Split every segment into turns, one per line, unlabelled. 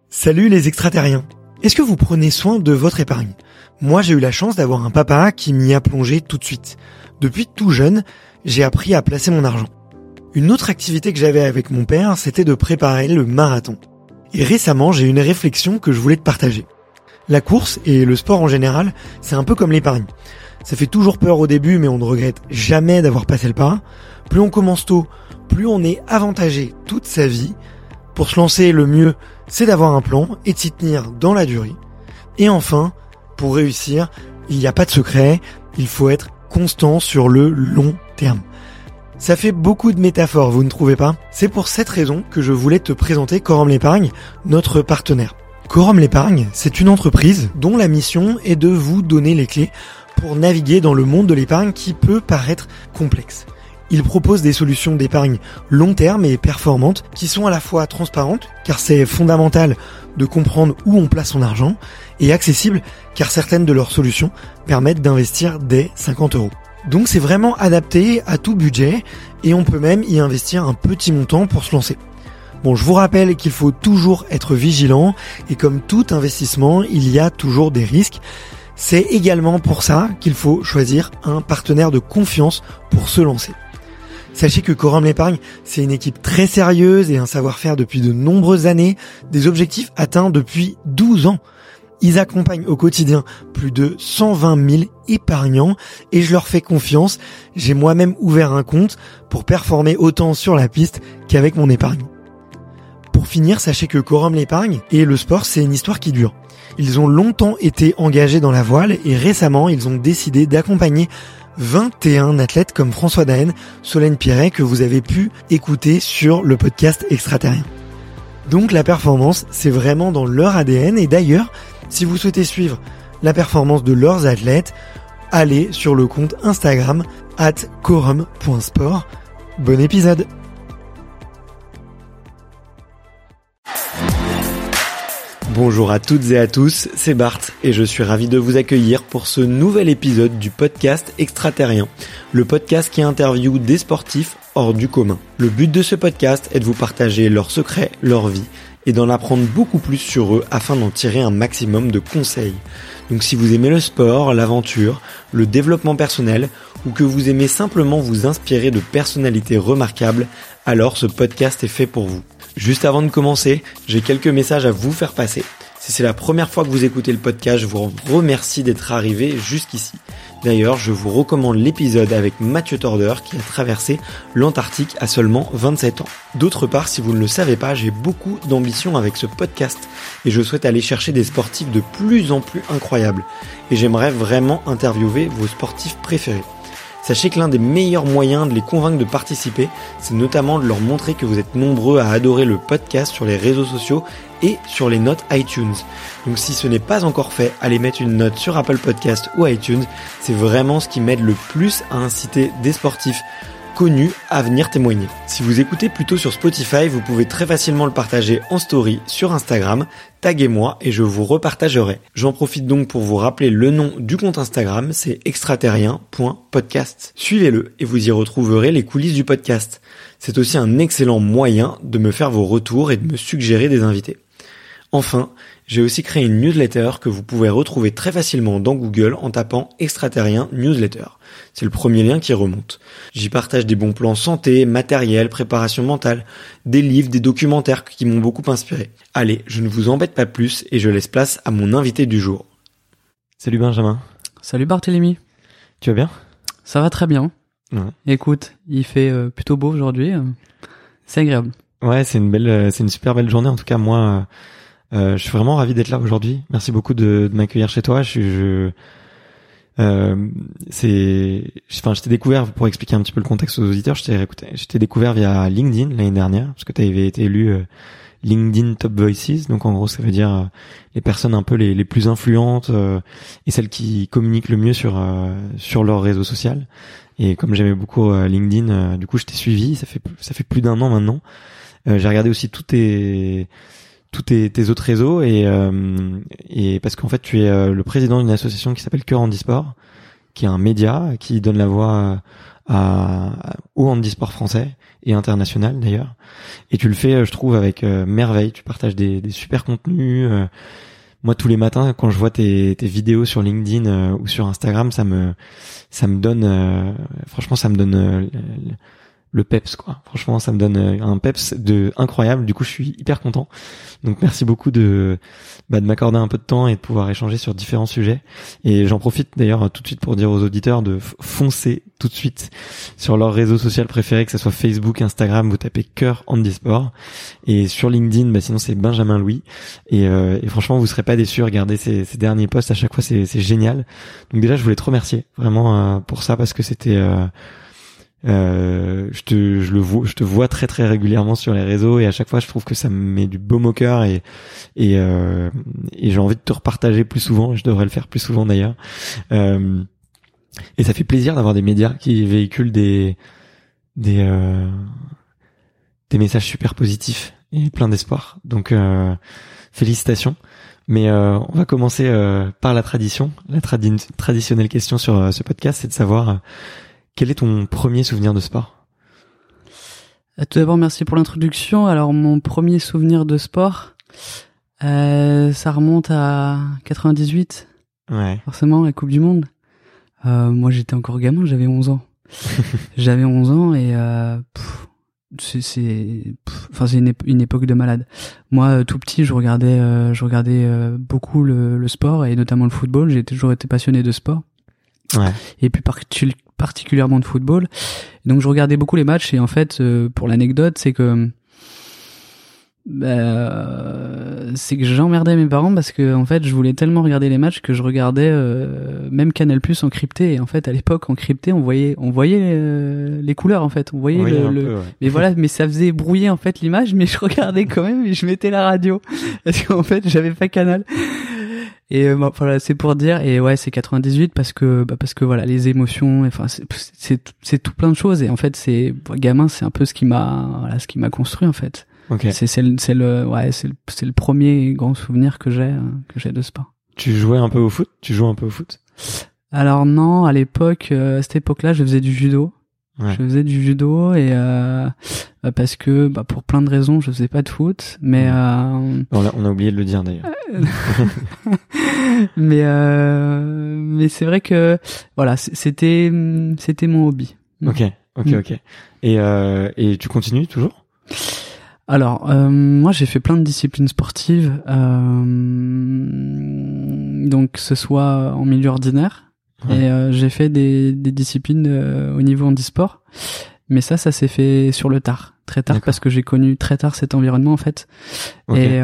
Salut les extraterriens. Est-ce que vous prenez soin de votre épargne ? Moi, j'ai eu la chance d'avoir un papa qui m'y a plongé tout de suite. Depuis tout jeune, j'ai appris à placer mon argent. Une autre activité que j'avais avec mon père, c'était de préparer le marathon. Et récemment, j'ai eu une réflexion que je voulais te partager. La course et le sport en général, c'est un peu comme l'épargne. Ça fait toujours peur au début, mais on ne regrette jamais d'avoir passé le pas. Plus on commence tôt, plus on est avantagé toute sa vie. Pour se lancer, le mieux, c'est d'avoir un plan et de s'y tenir dans la durée. Et enfin, pour réussir, il n'y a pas de secret, il faut être constant sur le long terme. Ça fait beaucoup de métaphores, vous ne trouvez pas ? C'est pour cette raison que je voulais te présenter Quorum l'Épargne, notre partenaire. Quorum l'Épargne, c'est une entreprise dont la mission est de vous donner les clés pour naviguer dans le monde de l'épargne qui peut paraître complexe. Il propose des solutions d'épargne long terme et performantes qui sont à la fois transparentes, car c'est fondamental de comprendre où on place son argent, et accessibles, car certaines de leurs solutions permettent d'investir dès 50 €. Donc c'est vraiment adapté à tout budget, et on peut même y investir un petit montant pour se lancer. Bon, je vous rappelle qu'il faut toujours être vigilant, et comme tout investissement, il y a toujours des risques. C'est également pour ça qu'il faut choisir un partenaire de confiance pour se lancer. Sachez que Quorum l'Épargne, c'est une équipe très sérieuse et un savoir-faire depuis de nombreuses années, des objectifs atteints depuis 12 ans. Ils accompagnent au quotidien plus de 120 000 épargnants et je leur fais confiance. J'ai moi-même ouvert un compte pour performer autant sur la piste qu'avec mon épargne. Pour finir, sachez que Quorum l'Épargne et le sport, c'est une histoire qui dure. Ils ont longtemps été engagés dans la voile et récemment, ils ont décidé d'accompagner 21 athlètes comme François Daen, Solène Piret que vous avez pu écouter sur le podcast Extraterrien. Donc la performance, c'est vraiment dans leur ADN et d'ailleurs, si vous souhaitez suivre la performance de leurs athlètes, allez sur le compte Instagram @quorum.sport. Bon épisode. Bonjour à toutes et à tous, c'est Bart et je suis ravi de vous accueillir pour ce nouvel épisode du podcast Extraterrien, le podcast qui interviewe des sportifs hors du commun. Le but de ce podcast est de vous partager leurs secrets, leur vie et d'en apprendre beaucoup plus sur eux afin d'en tirer un maximum de conseils. Donc si vous aimez le sport, l'aventure, le développement personnel ou que vous aimez simplement vous inspirer de personnalités remarquables, alors ce podcast est fait pour vous. Juste avant de commencer, j'ai quelques messages à vous faire passer. Si c'est la première fois que vous écoutez le podcast, je vous remercie d'être arrivé jusqu'ici. D'ailleurs, je vous recommande l'épisode avec Mathieu Torder qui a traversé l'Antarctique à seulement 27 ans. D'autre part, si vous ne le savez pas, j'ai beaucoup d'ambition avec ce podcast et je souhaite aller chercher des sportifs de plus en plus incroyables. Et j'aimerais vraiment interviewer vos sportifs préférés. Sachez que l'un des meilleurs moyens de les convaincre de participer, c'est notamment de leur montrer que vous êtes nombreux à adorer le podcast sur les réseaux sociaux et sur les notes iTunes. Donc si ce n'est pas encore fait, allez mettre une note sur Apple Podcast ou iTunes. C'est vraiment ce qui m'aide le plus à inciter des sportifs connus à venir témoigner. Si vous écoutez plutôt sur Spotify, vous pouvez très facilement le partager en story sur Instagram, taguez-moi et je vous repartagerai. J'en profite donc pour vous rappeler le nom du compte Instagram, c'est extraterrien.podcast. Suivez-le et vous y retrouverez les coulisses du podcast. C'est aussi un excellent moyen de me faire vos retours et de me suggérer des invités. Enfin, j'ai aussi créé une newsletter que vous pouvez retrouver très facilement dans Google en tapant Extraterrien Newsletter. C'est le premier lien qui remonte. J'y partage des bons plans santé, matériel, préparation mentale, des livres, des documentaires qui m'ont beaucoup inspiré. Allez, je ne vous embête pas plus et je laisse place à mon invité du jour. Salut Benjamin.
Salut Barthélémy.
Tu vas bien ?
Ça va très bien.
Ouais.
Écoute, il fait plutôt beau aujourd'hui. C'est agréable.
Ouais, c'est une super belle journée. En tout cas, moi, je suis vraiment ravi d'être là aujourd'hui. Merci beaucoup de m'accueillir chez toi. Je t'ai découvert, pour expliquer un petit peu le contexte aux auditeurs, je t'ai découvert via LinkedIn l'année dernière, parce que tu avais été élu LinkedIn Top Voices. Donc en gros, ça veut dire les personnes un peu les plus influentes et celles qui communiquent le mieux sur leur réseau social. Et comme j'aimais beaucoup LinkedIn, du coup, je t'ai suivi. Ça fait plus d'1 an maintenant. J'ai regardé aussi tous tes autres réseaux et parce qu'en fait tu es le président d'une association qui s'appelle Cœur Handisport, qui est un média qui donne la voix au handisport français et international d'ailleurs. Et tu le fais, je trouve, avec merveille. Tu partages des super contenus. Moi, tous les matins, quand je vois tes vidéos sur LinkedIn ou sur Instagram, ça me donne, franchement, ça me donne le peps, quoi. Franchement, ça me donne un peps incroyable. Du coup, je suis hyper content. Donc, merci beaucoup de m'accorder un peu de temps et de pouvoir échanger sur différents sujets. Et j'en profite d'ailleurs tout de suite pour dire aux auditeurs de foncer tout de suite sur leur réseau social préféré, que ce soit Facebook, Instagram, vous tapez Cœur Handisport. Et sur LinkedIn, sinon c'est Benjamin Louis. Et franchement, vous serez pas déçus. Regardez ces derniers posts, à chaque fois, c'est génial. Donc déjà, je voulais te remercier vraiment pour ça, parce que c'était je te vois très très régulièrement sur les réseaux, et à chaque fois je trouve que ça me met du baume au cœur, et j'ai envie de te repartager plus souvent, et je devrais le faire plus souvent d'ailleurs. Et ça fait plaisir d'avoir des médias qui véhiculent des messages super positifs et plein d'espoir. Donc félicitations. Mais on va commencer par la tradition. La traditionnelle question sur ce podcast, c'est de savoir quel est ton premier souvenir de sport?
Tout d'abord, merci pour l'introduction. Alors, mon premier souvenir de sport, ça remonte à 98.
Ouais.
Forcément, la Coupe du Monde. Moi, j'étais encore gamin, j'avais 11 ans. J'avais 11 ans et c'est une époque de malade. Moi, tout petit, je regardais beaucoup le sport, et notamment le football. J'ai toujours été passionné de sport.
Ouais.
Et puis particulièrement de football. Donc je regardais beaucoup les matchs, et en fait, pour l'anecdote, c'est que j'emmerdais mes parents, parce que en fait, je voulais tellement regarder les matchs que je regardais même Canal+ en crypté. Et en fait, à l'époque, en crypté, on voyait les couleurs, en fait, on voyait
peu, ouais.
Mais voilà, mais ça faisait brouiller en fait l'image, mais je regardais quand même, et je mettais la radio parce qu'en fait, j'avais pas Canal. Et voilà, c'est pour dire. Et ouais, c'est 98 parce que voilà, les émotions, enfin c'est tout plein de choses, et en fait gamin, c'est un peu ce qui m'a construit en fait.
Okay.
C'est le premier grand souvenir que j'ai de sport.
Tu jouais un peu au foot? Tu joues un peu au foot?
Alors non, à l'époque, à cette époque-là, je faisais du judo. Ouais. Je faisais du judo, et parce que pour plein de raisons, je faisais pas de foot, mais
on a oublié de le dire d'ailleurs.
mais c'est vrai que voilà, c'était mon hobby.
Ok. Et tu continues toujours?
Alors moi, j'ai fait plein de disciplines sportives, donc que ce soit en milieu ordinaire. Ouais. Et j'ai fait des disciplines au niveau handisport, mais ça s'est fait sur le tard, très tard. D'accord. Parce que j'ai connu très tard cet environnement en fait. Okay.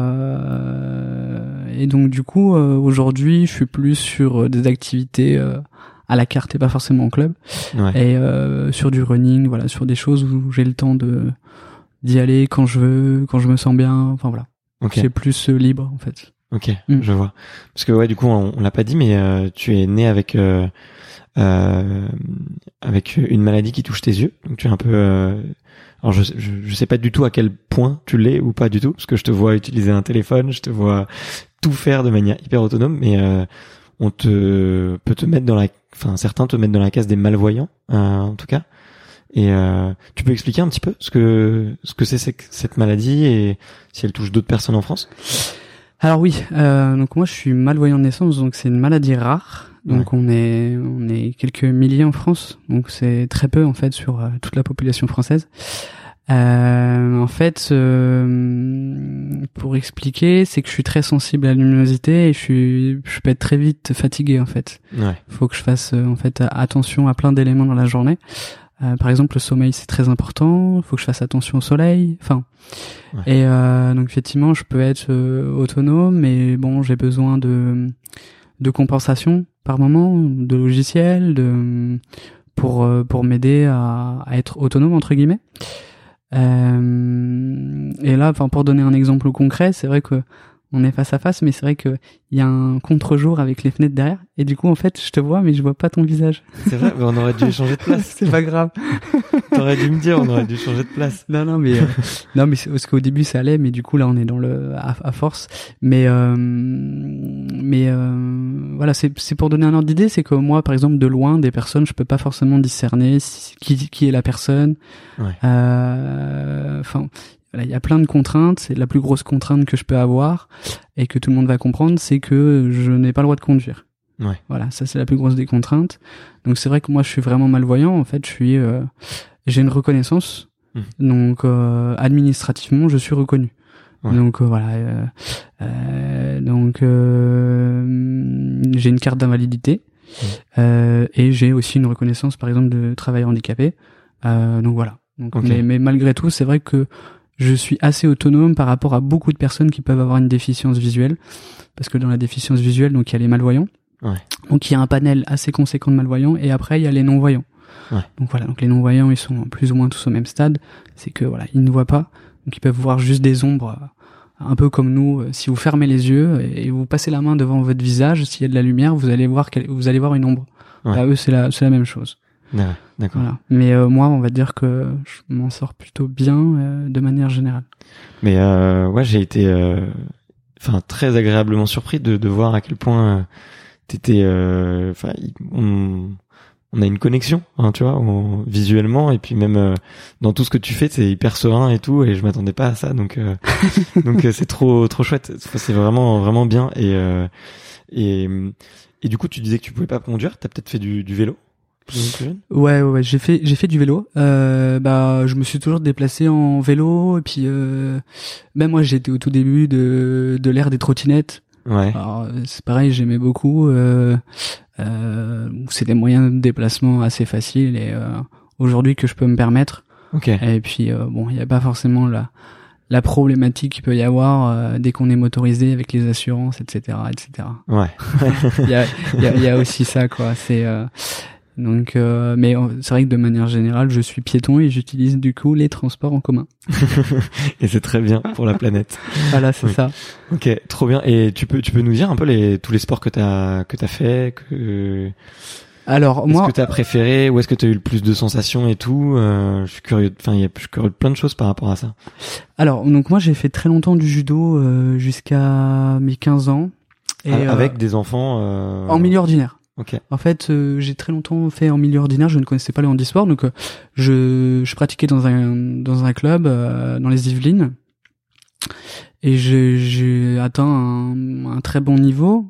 Et donc du coup aujourd'hui je suis plus sur des activités à la carte et pas forcément en club. Ouais. Et sur du running, voilà, sur des choses où j'ai le temps d'y aller quand je veux, quand je me sens bien, enfin voilà. Okay. C'est plus libre en fait.
Ok, je vois. Parce que ouais, du coup, on l'a pas dit, mais tu es né avec une maladie qui touche tes yeux. Donc tu es un peu. Alors je sais pas du tout à quel point tu l'es ou pas du tout, parce que je te vois utiliser un téléphone, je te vois tout faire de manière hyper autonome, mais on peut te mettre certains te mettent dans la case des malvoyants, en tout cas. Et tu peux expliquer un petit peu ce que c'est cette maladie, et si elle touche d'autres personnes en France?
Alors oui, donc moi je suis malvoyant de naissance, donc c'est une maladie rare. Donc ouais. on est quelques milliers en France, donc c'est très peu en fait sur toute la population française. En fait, pour expliquer, c'est que je suis très sensible à la luminosité, et je peux être très vite fatigué en fait. Ouais. Faut que je fasse en fait attention à plein d'éléments dans la journée. Par exemple, le sommeil, c'est très important. Il faut que je fasse attention au soleil. Enfin, ouais. Et donc effectivement, je peux être autonome, mais bon, j'ai besoin de compensation par moment, de logiciels, pour m'aider à être autonome entre guillemets. Et là, enfin, pour donner un exemple concret, c'est vrai que on est face à face, mais c'est vrai que il y a un contre-jour avec les fenêtres derrière, et du coup en fait je te vois mais je vois pas ton visage.
C'est vrai, mais on aurait dû changer de place.
C'est pas grave.
T'aurais dû me dire, on aurait dû changer de place.
Non mais parce qu'au début ça allait, mais du coup là on est dans le à force. Mais voilà, c'est pour donner un ordre d'idée, c'est que moi par exemple de loin des personnes je peux pas forcément discerner qui est la personne.
Ouais.
Enfin. Voilà, il y a plein de contraintes. C'est la plus grosse contrainte que je peux avoir et que tout le monde va comprendre, c'est que je n'ai pas le droit de conduire.
Ouais.
Voilà, ça c'est la plus grosse des contraintes. Donc c'est vrai que moi je suis vraiment malvoyant. En fait, j'ai une reconnaissance. Donc administrativement, je suis reconnu. Ouais. Donc voilà. J'ai une carte d'invalidité et j'ai aussi une reconnaissance, par exemple, de travailleur handicapé. Donc voilà. Donc, okay. mais malgré tout, c'est vrai que je suis assez autonome par rapport à beaucoup de personnes qui peuvent avoir une déficience visuelle, parce que dans la déficience visuelle, donc il y a les malvoyants, donc il y a un panel assez conséquent de malvoyants, et après il y a les non-voyants. Donc voilà, donc les non-voyants ils sont plus ou moins tous au même stade, c'est que voilà, ils ne voient pas, donc ils peuvent voir juste des ombres, un peu comme nous. Si vous fermez les yeux et vous passez la main devant votre visage, s'il y a de la lumière, vous allez voir une ombre. Là, eux c'est la même chose.
D'accord.
Voilà. Mais moi, on va dire que je m'en sors plutôt bien de manière générale.
Mais ouais, j'ai été très agréablement surpris de voir à quel point t'étais on a une connexion, hein, tu vois, visuellement, et puis même dans tout ce que tu fais, c'est hyper serein et tout, et je m'attendais pas à ça, donc c'est trop chouette. C'est vraiment bien. Et du coup, tu disais que tu pouvais pas conduire, t'as peut-être fait du vélo?
Ouais, j'ai fait du vélo. Je me suis toujours déplacé en vélo, et puis même moi j'étais au tout début de l'ère des trottinettes.
Ouais.
Alors c'est pareil, j'aimais beaucoup. C'est des moyens de déplacement assez faciles, et aujourd'hui que je peux me permettre.
Ok.
Et puis il y a pas forcément la problématique qu'il peut y avoir dès qu'on est motorisé avec les assurances, etc.
Ouais.
Il y a aussi ça, quoi. C'est donc, mais c'est vrai que de manière générale, je suis piéton et j'utilise du coup les transports en commun.
Et c'est très bien pour la planète.
Voilà, c'est ça.
Ok, trop bien. Et tu peux nous dire un peu tous les sports que t'as fait,
Alors
moi, est-ce que t'as préféré, ou est-ce que t'as eu le plus de sensations et tout? Je suis curieux. Je suis curieux de plein de choses par rapport à ça.
Alors donc moi j'ai fait très longtemps du judo jusqu'à mes 15 ans.
Et avec des enfants
en milieu ordinaire.
Okay.
En fait, j'ai très longtemps fait en milieu ordinaire. Je ne connaissais pas le handisport, donc je pratiquais dans un club dans les Yvelines, et j'ai atteint un très bon niveau.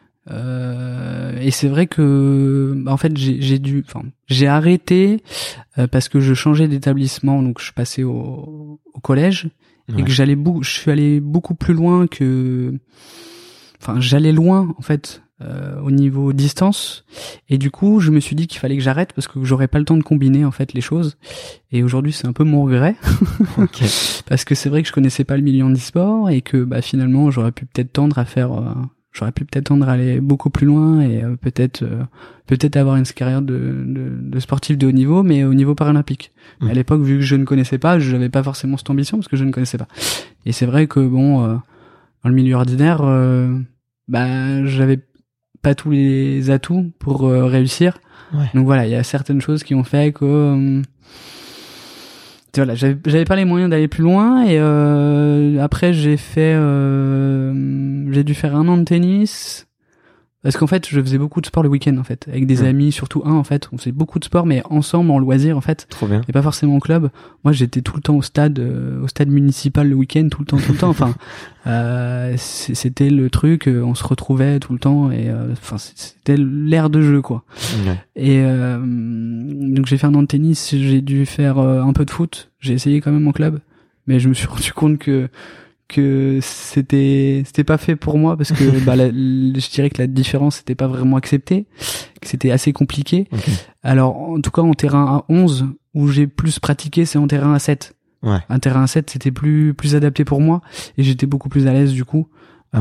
Et c'est vrai que en fait j'ai arrêté parce que je changeais d'établissement, donc je passais au collège, et que je suis allé beaucoup plus loin j'allais loin en fait. Au niveau distance, et du coup je me suis dit qu'il fallait que j'arrête parce que j'aurais pas le temps de combiner en fait les choses, et aujourd'hui c'est un peu mon regret.
Okay.
Parce que c'est vrai que je connaissais pas le milieu handisport, et que finalement j'aurais pu peut-être tendre à aller beaucoup plus loin, et peut-être avoir une carrière de sportif de haut niveau, mais au niveau paralympique. À l'époque, vu que je ne connaissais pas, je n'avais pas forcément cette ambition parce que je ne connaissais pas. Et c'est vrai que dans le milieu ordinaire, j'avais pas tous les atouts pour réussir.
Ouais.
Donc voilà, il y a certaines choses qui ont fait que voilà, j'avais pas les moyens d'aller plus loin, et après j'ai dû faire 1 an de tennis, parce qu'en fait je faisais beaucoup de sport le week-end en fait, avec des amis, surtout en fait, on faisait beaucoup de sport mais ensemble en loisir en fait.
Trop bien.
Et pas forcément au club. Moi j'étais tout le temps au stade municipal le week-end, tout le temps. Enfin c'était le truc, on se retrouvait tout le temps, et c'était l'air de jeu, quoi.
Ouais.
Et donc j'ai fait 1 an de tennis, j'ai dû faire un peu de foot, j'ai essayé quand même en club, mais je me suis rendu compte que c'était pas fait pour moi, parce que je dirais que la différence était pas vraiment acceptée, que c'était assez compliqué.
Okay.
Alors en tout cas en terrain à 11 où j'ai plus pratiqué, c'est en terrain à 7.
Ouais.
Un terrain à 7 c'était plus adapté pour moi, et j'étais beaucoup plus à l'aise du coup. Ouais.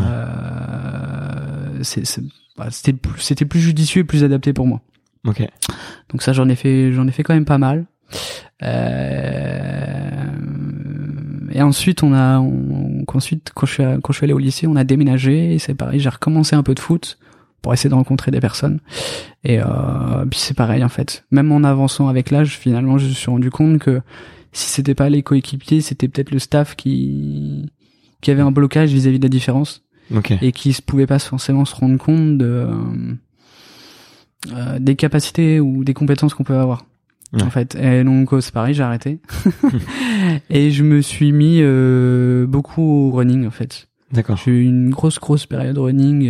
C'était plus judicieux et plus adapté pour moi.
Ok.
Donc ça j'en ai fait quand même pas mal. Et ensuite ensuite quand je suis allé au lycée, on a déménagé et c'est pareil, j'ai recommencé un peu de foot pour essayer de rencontrer des personnes. Et puis c'est pareil en fait. Même en avançant avec l'âge, finalement, je me suis rendu compte que si c'était pas les coéquipiers, c'était peut-être le staff qui avait un blocage vis-à-vis de la différence.
Okay.
Et qui pouvait pas forcément se rendre compte des capacités ou des compétences qu'on peut avoir. Ouais. En fait. Et donc c'est pareil, j'ai arrêté. Et je me suis mis beaucoup au running en fait.
D'accord.
J'ai eu une grosse période running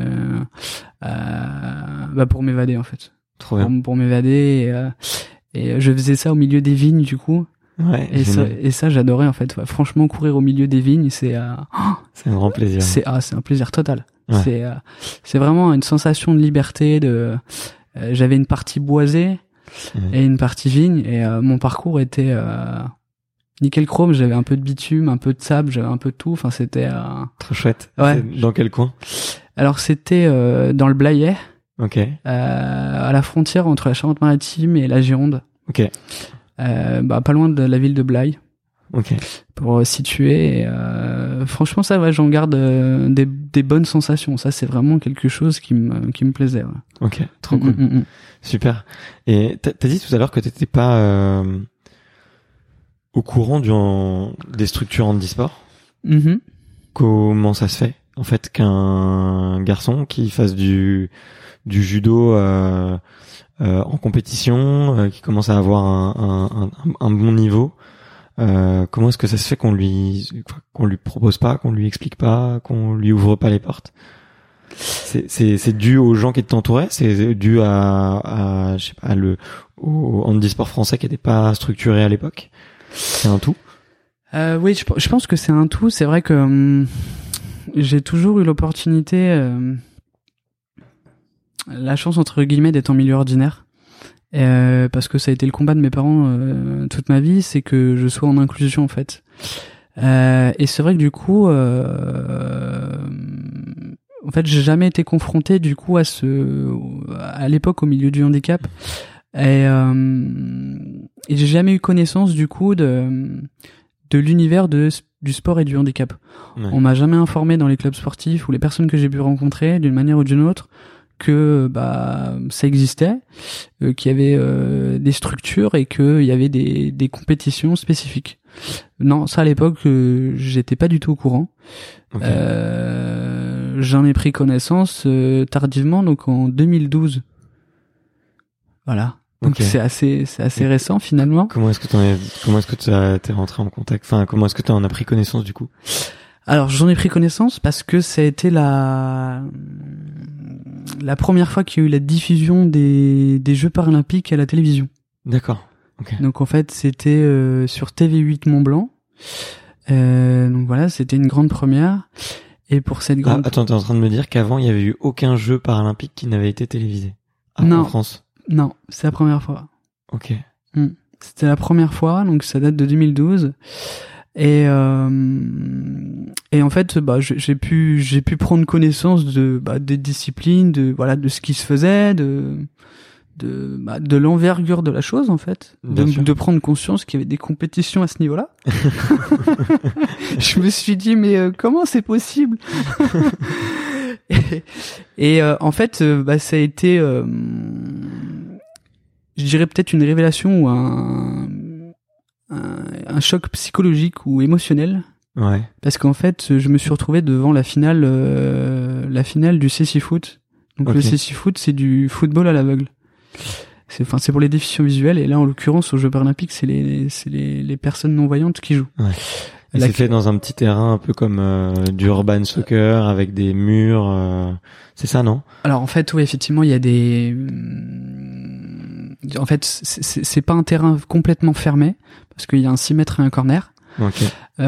pour m'évader en fait.
Trop bien.
Pour m'évader et je faisais ça au milieu des vignes du coup.
Ouais.
Et ça j'adorais en fait. Ouais. Franchement, courir au milieu des vignes, c'est un
grand plaisir.
C'est un plaisir total. Ouais. C'est vraiment une sensation de liberté. J'avais une partie boisée et une partie vigne et mon parcours était nickel chrome. J'avais un peu de bitume, un peu de sable, j'avais un peu de tout. Enfin, c'était
trop chouette.
Ouais.
Dans quel coin?
Alors c'était dans le Blayais.
Ok.
À la frontière entre la Charente-Maritime et la Gironde.
Ok.
Pas loin de la ville de Blaye.
Ok.
Pour situer. Franchement, ça, ouais, j'en garde des bonnes sensations. Ça, c'est vraiment quelque chose qui me plaisait. Ouais.
Ok, trop cool. Super. Et t'as dit tout à l'heure que t'étais pas au courant des structures handisport. Comment ça se fait, en fait, qu'un garçon qui fasse du judo en compétition, qui commence à avoir un bon niveau, comment est-ce que ça se fait qu'on lui propose pas, qu'on lui explique pas, qu'on lui ouvre pas les portes? C'est dû aux gens qui t'entouraient, c'est dû à je sais pas, au handisport français qui était pas structuré à l'époque. C'est un tout.
Oui, je pense que c'est un tout. C'est vrai que j'ai toujours eu l'opportunité, la chance entre guillemets d'être en milieu ordinaire. Parce que ça a été le combat de mes parents toute ma vie, c'est que je sois en inclusion en fait. Et c'est vrai que du coup, en fait, j'ai jamais été confronté du coup à l'époque au milieu du handicap, et j'ai jamais eu connaissance du coup de l'univers du sport et du handicap. Ouais. On m'a jamais informé dans les clubs sportifs ou les personnes que j'ai pu rencontrer d'une manière ou d'une autre que ça existait, qu'il y avait des structures et qu'il y avait des compétitions spécifiques. Non, ça à l'époque j'étais pas du tout au courant. Okay. J'en ai pris connaissance tardivement, donc en 2012. Voilà. Donc okay. c'est assez récent finalement.
Comment est-ce que t'es rentré en contact? Enfin, comment est-ce que t'en as pris connaissance du coup?
Alors j'en ai pris connaissance parce que ça a été la première fois qu'il y a eu la diffusion des Jeux paralympiques à la télévision.
D'accord. Okay.
Donc en fait c'était sur TV8 Mont-Blanc. Donc voilà, c'était une grande première. Et pour cette grande...
Attends, t'es en train de me dire qu'avant il y avait eu aucun Jeu paralympique qui n'avait été télévisé en France? Non,
c'est la première fois.
Ok.
C'était la première fois, donc ça date de 2012. Et en fait, j'ai pu prendre connaissance des disciplines, de ce qui se faisait, de l'envergure de la chose en fait, de prendre conscience qu'il y avait des compétitions à ce niveau-là. Je me suis dit mais comment c'est possible? et en fait, ça a été, je dirais peut-être une révélation ou un choc psychologique ou émotionnel.
Ouais.
Parce qu'en fait, je me suis retrouvé devant la finale du CC Foot. Donc le CC Foot, c'est du football à l'aveugle. C'est pour les déficients visuels, et là en l'occurrence aux Jeux paralympiques, c'est les personnes non voyantes qui jouent. Ouais.
Et c'est fait dans un petit terrain un peu comme du urban soccer avec des murs, c'est ça, non? Alors
en fait, oui, effectivement, il y a des en fait, c'est pas un terrain complètement fermé parce qu'il y a un 6 mètres et un corner.
Okay.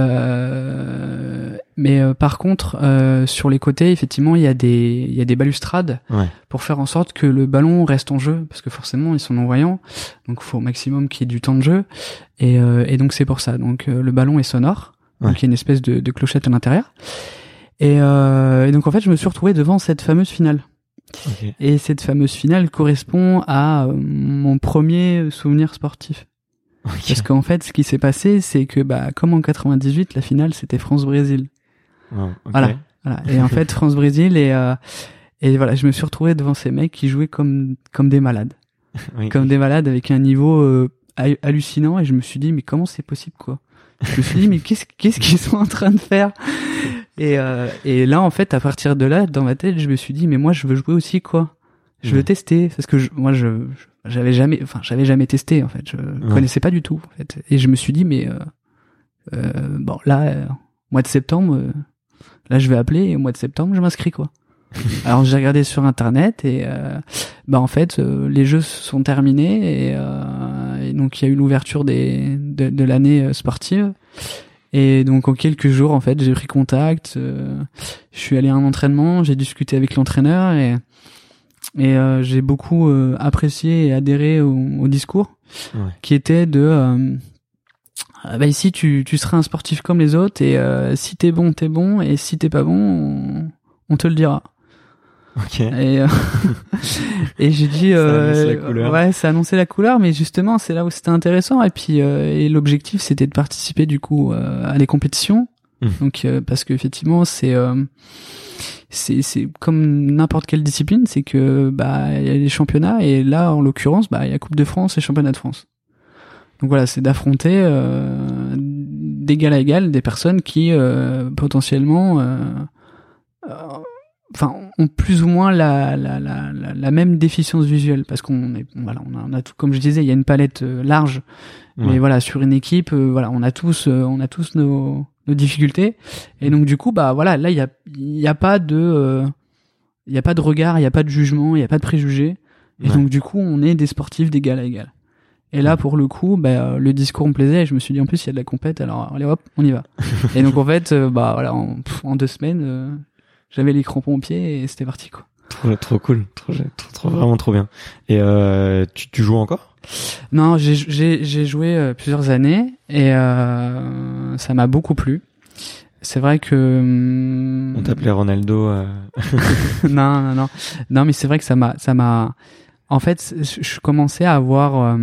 Mais par contre, sur les côtés, effectivement, il y a des balustrades pour faire en sorte que le ballon reste en jeu, parce que forcément, ils sont non-voyants, donc il faut au maximum qu'il y ait du temps de jeu, et donc c'est pour ça. Donc le ballon est sonore, donc il y a une espèce de clochette à l'intérieur, et donc en fait, je me suis retrouvé devant cette fameuse finale.
Okay.
Et cette fameuse finale correspond à mon premier souvenir sportif. Okay. Parce qu'en fait, ce qui s'est passé, c'est que comme en 98, la finale c'était France-Brésil.
Oh, okay.
Voilà. Et en fait, France-Brésil et voilà, je me suis retrouvé devant ces mecs qui jouaient comme des malades,
oui.
Comme des malades avec un niveau hallucinant. Et je me suis dit, mais comment c'est possible, quoi? Je me suis dit, mais qu'est-ce qu'ils sont en train de faire? Et là, en fait, à partir de là, dans ma tête, je me suis dit, mais moi, je veux jouer aussi, quoi. Je veux tester, parce que moi, j'avais jamais testé, en fait. Je connaissais pas du tout, en fait. Et je me suis dit, mais bon, là, mois de septembre, là, je vais appeler, et au mois de septembre, je m'inscris, quoi. Alors, j'ai regardé sur Internet, et en fait, les jeux sont terminés, et donc, il y a eu l'ouverture de l'année sportive. Et donc en quelques jours, en fait, j'ai pris contact. Je suis allé à un entraînement, j'ai discuté avec l'entraîneur et j'ai beaucoup apprécié et adhéré au discours qui était de ici tu seras un sportif comme les autres et si t'es bon et si t'es pas bon, on te le dira.
Ok.
Et j'ai dit ça annonçait la couleur, mais justement c'est là où c'était intéressant. Et puis et l'objectif c'était de participer du coup à les compétitions. Donc parce que effectivement c'est comme n'importe quelle discipline, c'est que il y a les championnats et là en l'occurrence il y a Coupe de France et Championnat de France. Donc voilà, c'est d'affronter d'égal à égal des personnes qui potentiellement ont plus ou moins la même déficience visuelle, parce qu'on a tout, comme je disais, il y a une palette large, mais voilà, sur une équipe, on a tous nos difficultés, et donc du coup, là, il y a pas de regard, il y a pas de jugement, il y a pas de préjugés, et donc du coup, on est des sportifs d'égal à égal. Et là, pour le coup, le discours me plaisait, et je me suis dit, en plus, il y a de la compète, alors allez hop, on y va. Et donc en fait, en 2 semaines, j'avais les crampons au pied et c'était parti, quoi.
Trop cool, trop vraiment trop bien. Et tu joues encore?
Non, j'ai joué plusieurs années et ça m'a beaucoup plu. C'est vrai que
on t'appelait Ronaldo.
Non, mais c'est vrai que ça m'a. En fait, je commençais à avoir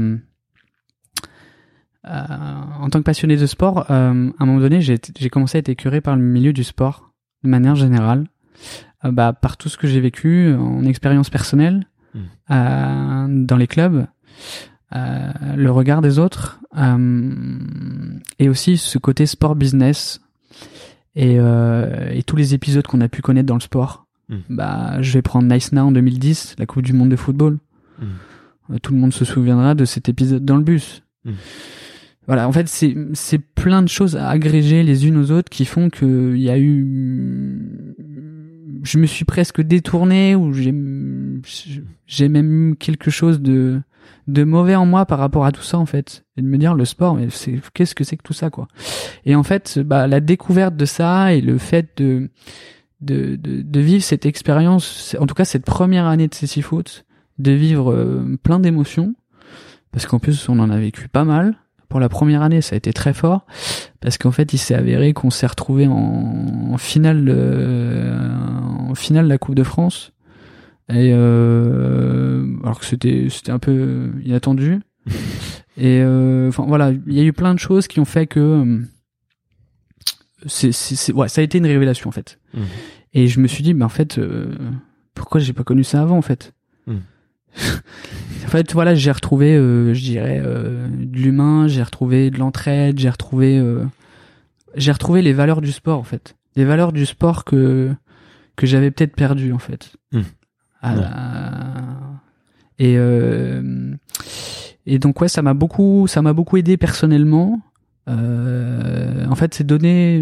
en tant que passionné de sport, à un moment donné, j'ai commencé à être écœuré par le milieu du sport de manière générale. Par tout ce que j'ai vécu en expérience personnelle, dans les clubs, le regard des autres, et aussi ce côté sport business et tous les épisodes qu'on a pu connaître dans le sport. Je vais prendre Nice Now en 2010, la Coupe du Monde de football. Tout le monde se souviendra de cet épisode dans le bus. Voilà, en fait, c'est plein de choses à agréger les unes aux autres qui font que il y a eu, je me suis presque détourné, ou j'ai même eu quelque chose de mauvais en moi par rapport à tout ça, en fait, et de me dire, le sport, mais qu'est-ce que c'est que tout ça, quoi. Et en fait, la découverte de ça et le fait de vivre cette expérience, en tout cas cette première année de CC Foot, de vivre plein d'émotions, parce qu'en plus on en a vécu pas mal. Pour la première année, ça a été très fort, parce qu'en fait, il s'est avéré qu'on s'est retrouvé en finale de la Coupe de France, et alors que c'était un peu inattendu. Et voilà, il y a eu plein de choses qui ont fait que ça a été une révélation, en fait. Et je me suis dit, en fait, pourquoi j'ai pas connu ça avant, en fait? En fait, voilà, j'ai retrouvé, je dirais, de l'humain, j'ai retrouvé de l'entraide, j'ai retrouvé les valeurs du sport, en fait, les valeurs du sport que j'avais peut-être perdues, en fait. Et donc ça m'a beaucoup aidé personnellement. En fait, c'est donner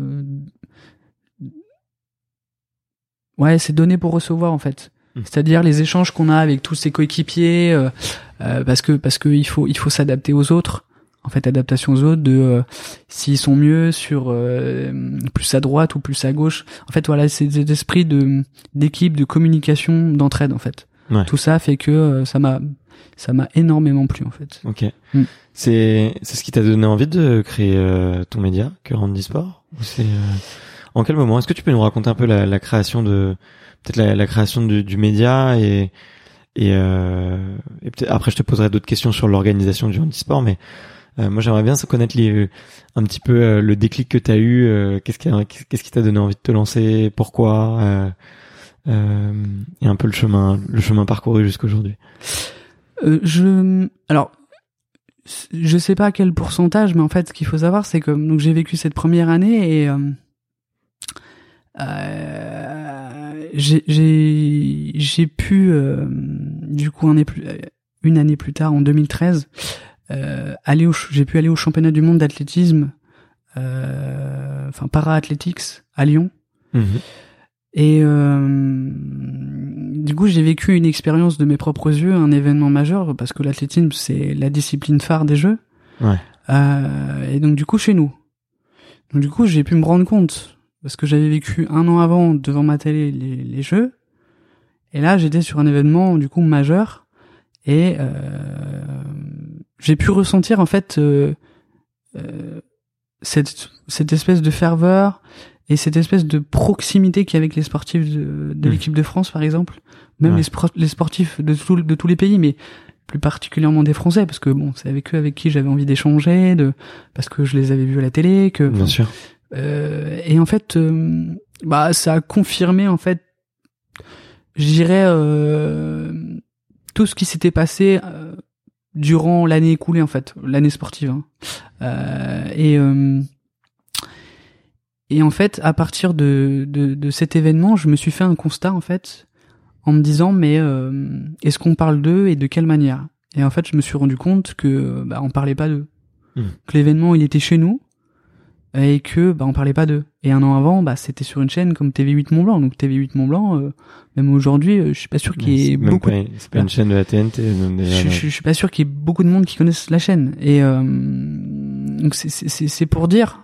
c'est donner pour recevoir, en fait. C'est-à-dire les échanges qu'on a avec tous ses coéquipiers, parce que il faut s'adapter aux autres. En fait, adaptation aux autres, s'ils sont mieux sur plus à droite ou plus à gauche. En fait, voilà, c'est cet esprit d'équipe, de communication, d'entraide, en fait. Tout ça fait que ça m'a énormément plu, en fait.
Ok. C'est ce qui t'a donné envie de créer ton média, Cœur Handisport? Ou c'est en quel moment? Est-ce que tu peux nous raconter un peu la création de peut-être la création du média et peut-être après je te poserai d'autres questions sur l'organisation du handisport, mais Moi, j'aimerais bien connaître un petit peu le déclic que t'as eu. Qu'est-ce qui t'a donné envie de te lancer? Pourquoi? Et un peu le chemin parcouru jusqu'aujourd'hui.
Alors, je sais pas à quel pourcentage, mais en fait, ce qu'il faut savoir, c'est que donc j'ai vécu cette première année et j'ai pu du coup une année plus tard, en 2013, j'ai pu aller au championnat du monde d'athlétisme, para-athletics à Lyon.
Mmh.
Et du coup, j'ai vécu une expérience de mes propres yeux, un événement majeur, parce que l'athlétisme, c'est la discipline phare des Jeux.
Ouais.
Et donc, du coup, chez nous. Donc, du coup, j'ai pu me rendre compte, parce que j'avais vécu 1 an avant devant ma télé les Jeux. Et là, j'étais sur un événement, du coup, majeur. Et j'ai pu ressentir, en fait, cette espèce de ferveur et cette espèce de proximité qu'il y a avec les sportifs de l'équipe de France, par exemple, même les sportifs de tous les pays, mais plus particulièrement des Français, parce que bon, c'est avec eux avec qui j'avais envie d'échanger, parce que je les avais vus à la télé,
bien sûr.
Et en fait, ça a confirmé, en fait, je dirais, tout ce qui s'était passé durant l'année écoulée, en fait, l'année sportive, hein. Et en fait, à partir de cet événement, je me suis fait un constat, en fait, en me disant, mais est-ce qu'on parle d'eux et de quelle manière? Et en fait, je me suis rendu compte que on parlait pas d'eux. Que l'événement, il était chez nous et que on parlait pas d'eux. Et 1 an avant, c'était sur une chaîne comme TV8 Mont Blanc. Donc TV8 Mont Blanc, même aujourd'hui, je suis pas sûr qu'il y ait beaucoup.
C'est pas une chaîne de la TNT.
Je suis pas sûr qu'il y ait beaucoup de monde qui connaissent la chaîne. Et donc c'est pour dire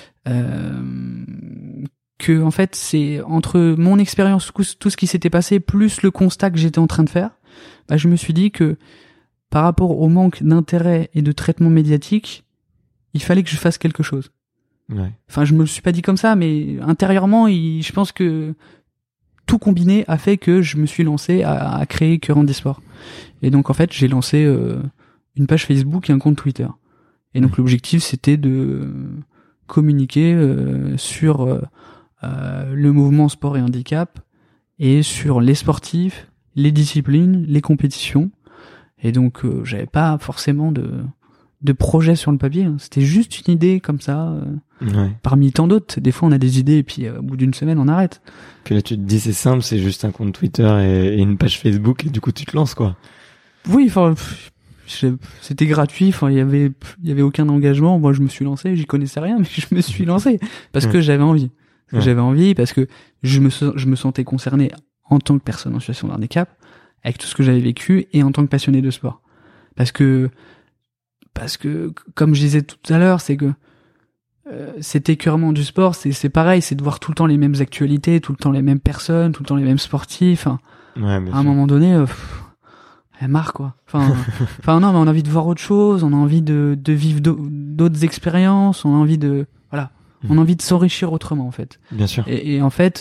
que en fait c'est entre mon expérience, tout ce qui s'était passé, plus le constat que j'étais en train de faire, je me suis dit que par rapport au manque d'intérêt et de traitement médiatique, il fallait que je fasse quelque chose.
Ouais.
Enfin, je me le suis pas dit comme ça, mais intérieurement, je pense que tout combiné a fait que je me suis lancé à créer Cœur Handisport. Et donc en fait, j'ai lancé une page Facebook et un compte Twitter. Et donc l'objectif, c'était de communiquer sur le mouvement sport et handicap et sur les sportifs, les disciplines, les compétitions. Et donc j'avais pas forcément de projet sur le papier, hein. C'était juste une idée comme ça, parmi tant d'autres. Des fois on a des idées et puis au bout d'une semaine on arrête.
Puis là tu te dis c'est simple, c'est juste un compte Twitter et une page Facebook et du coup tu te lances quoi.
Oui, enfin c'était gratuit, enfin il y avait aucun engagement. Moi je me suis lancé, j'y connaissais rien mais je me suis lancé parce que j'avais envie. Parce que je me sentais concerné en tant que personne en situation de handicap avec tout ce que j'avais vécu et en tant que passionné de sport. Parce que comme je disais tout à l'heure, c'est que cet écœurement du sport, c'est pareil, c'est de voir tout le temps les mêmes actualités, tout le temps les mêmes personnes, tout le temps les mêmes sportifs. À un moment donné, marre quoi. Enfin non, mais on a envie de voir autre chose, on a envie de vivre d'autres expériences, on a envie de on a envie de s'enrichir autrement en fait.
Bien sûr.
Et en fait,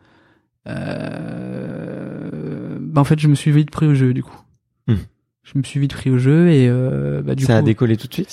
en fait, je me suis vite pris au jeu du coup. Je me suis vite pris au jeu et du coup.
Ça a décollé tout de suite?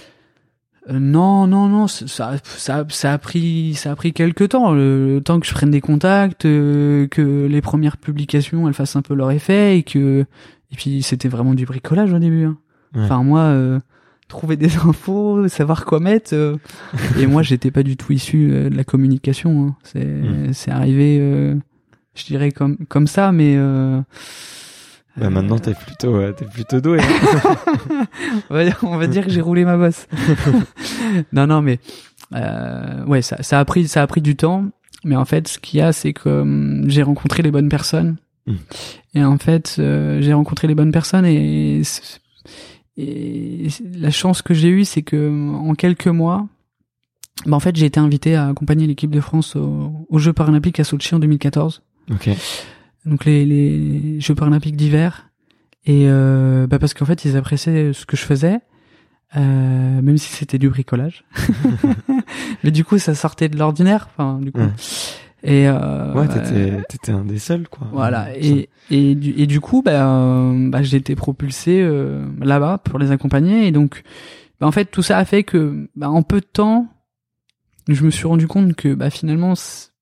Non, ça a pris quelques temps, le temps que je prenne des contacts, que les premières publications elles fassent un peu leur effet et puis c'était vraiment du bricolage au début. Hein. Ouais. Enfin moi, trouver des infos, savoir quoi mettre. Et moi j'étais pas du tout issu de la communication. Hein. C'est arrivé, je dirais comme ça, mais.
Maintenant t'es plutôt doué. Hein.
on va dire que j'ai roulé ma bosse. non mais ça a pris du temps, mais en fait ce qu'il y a c'est que j'ai rencontré les bonnes personnes. Et en fait j'ai rencontré les bonnes personnes et la chance que j'ai eue c'est que en quelques mois en fait j'ai été invité à accompagner l'équipe de France aux Jeux Paralympiques à Sotchi en 2014.
OK.
Donc les Jeux Paralympiques d'hiver et parce qu'en fait ils appréciaient ce que je faisais même si c'était du bricolage mais du coup ça sortait de l'ordinaire du coup et
t'étais un des seuls quoi.
Voilà et du coup j'ai été propulsé là-bas pour les accompagner et donc en fait, tout ça a fait que, en peu de temps, je me suis rendu compte que, finalement,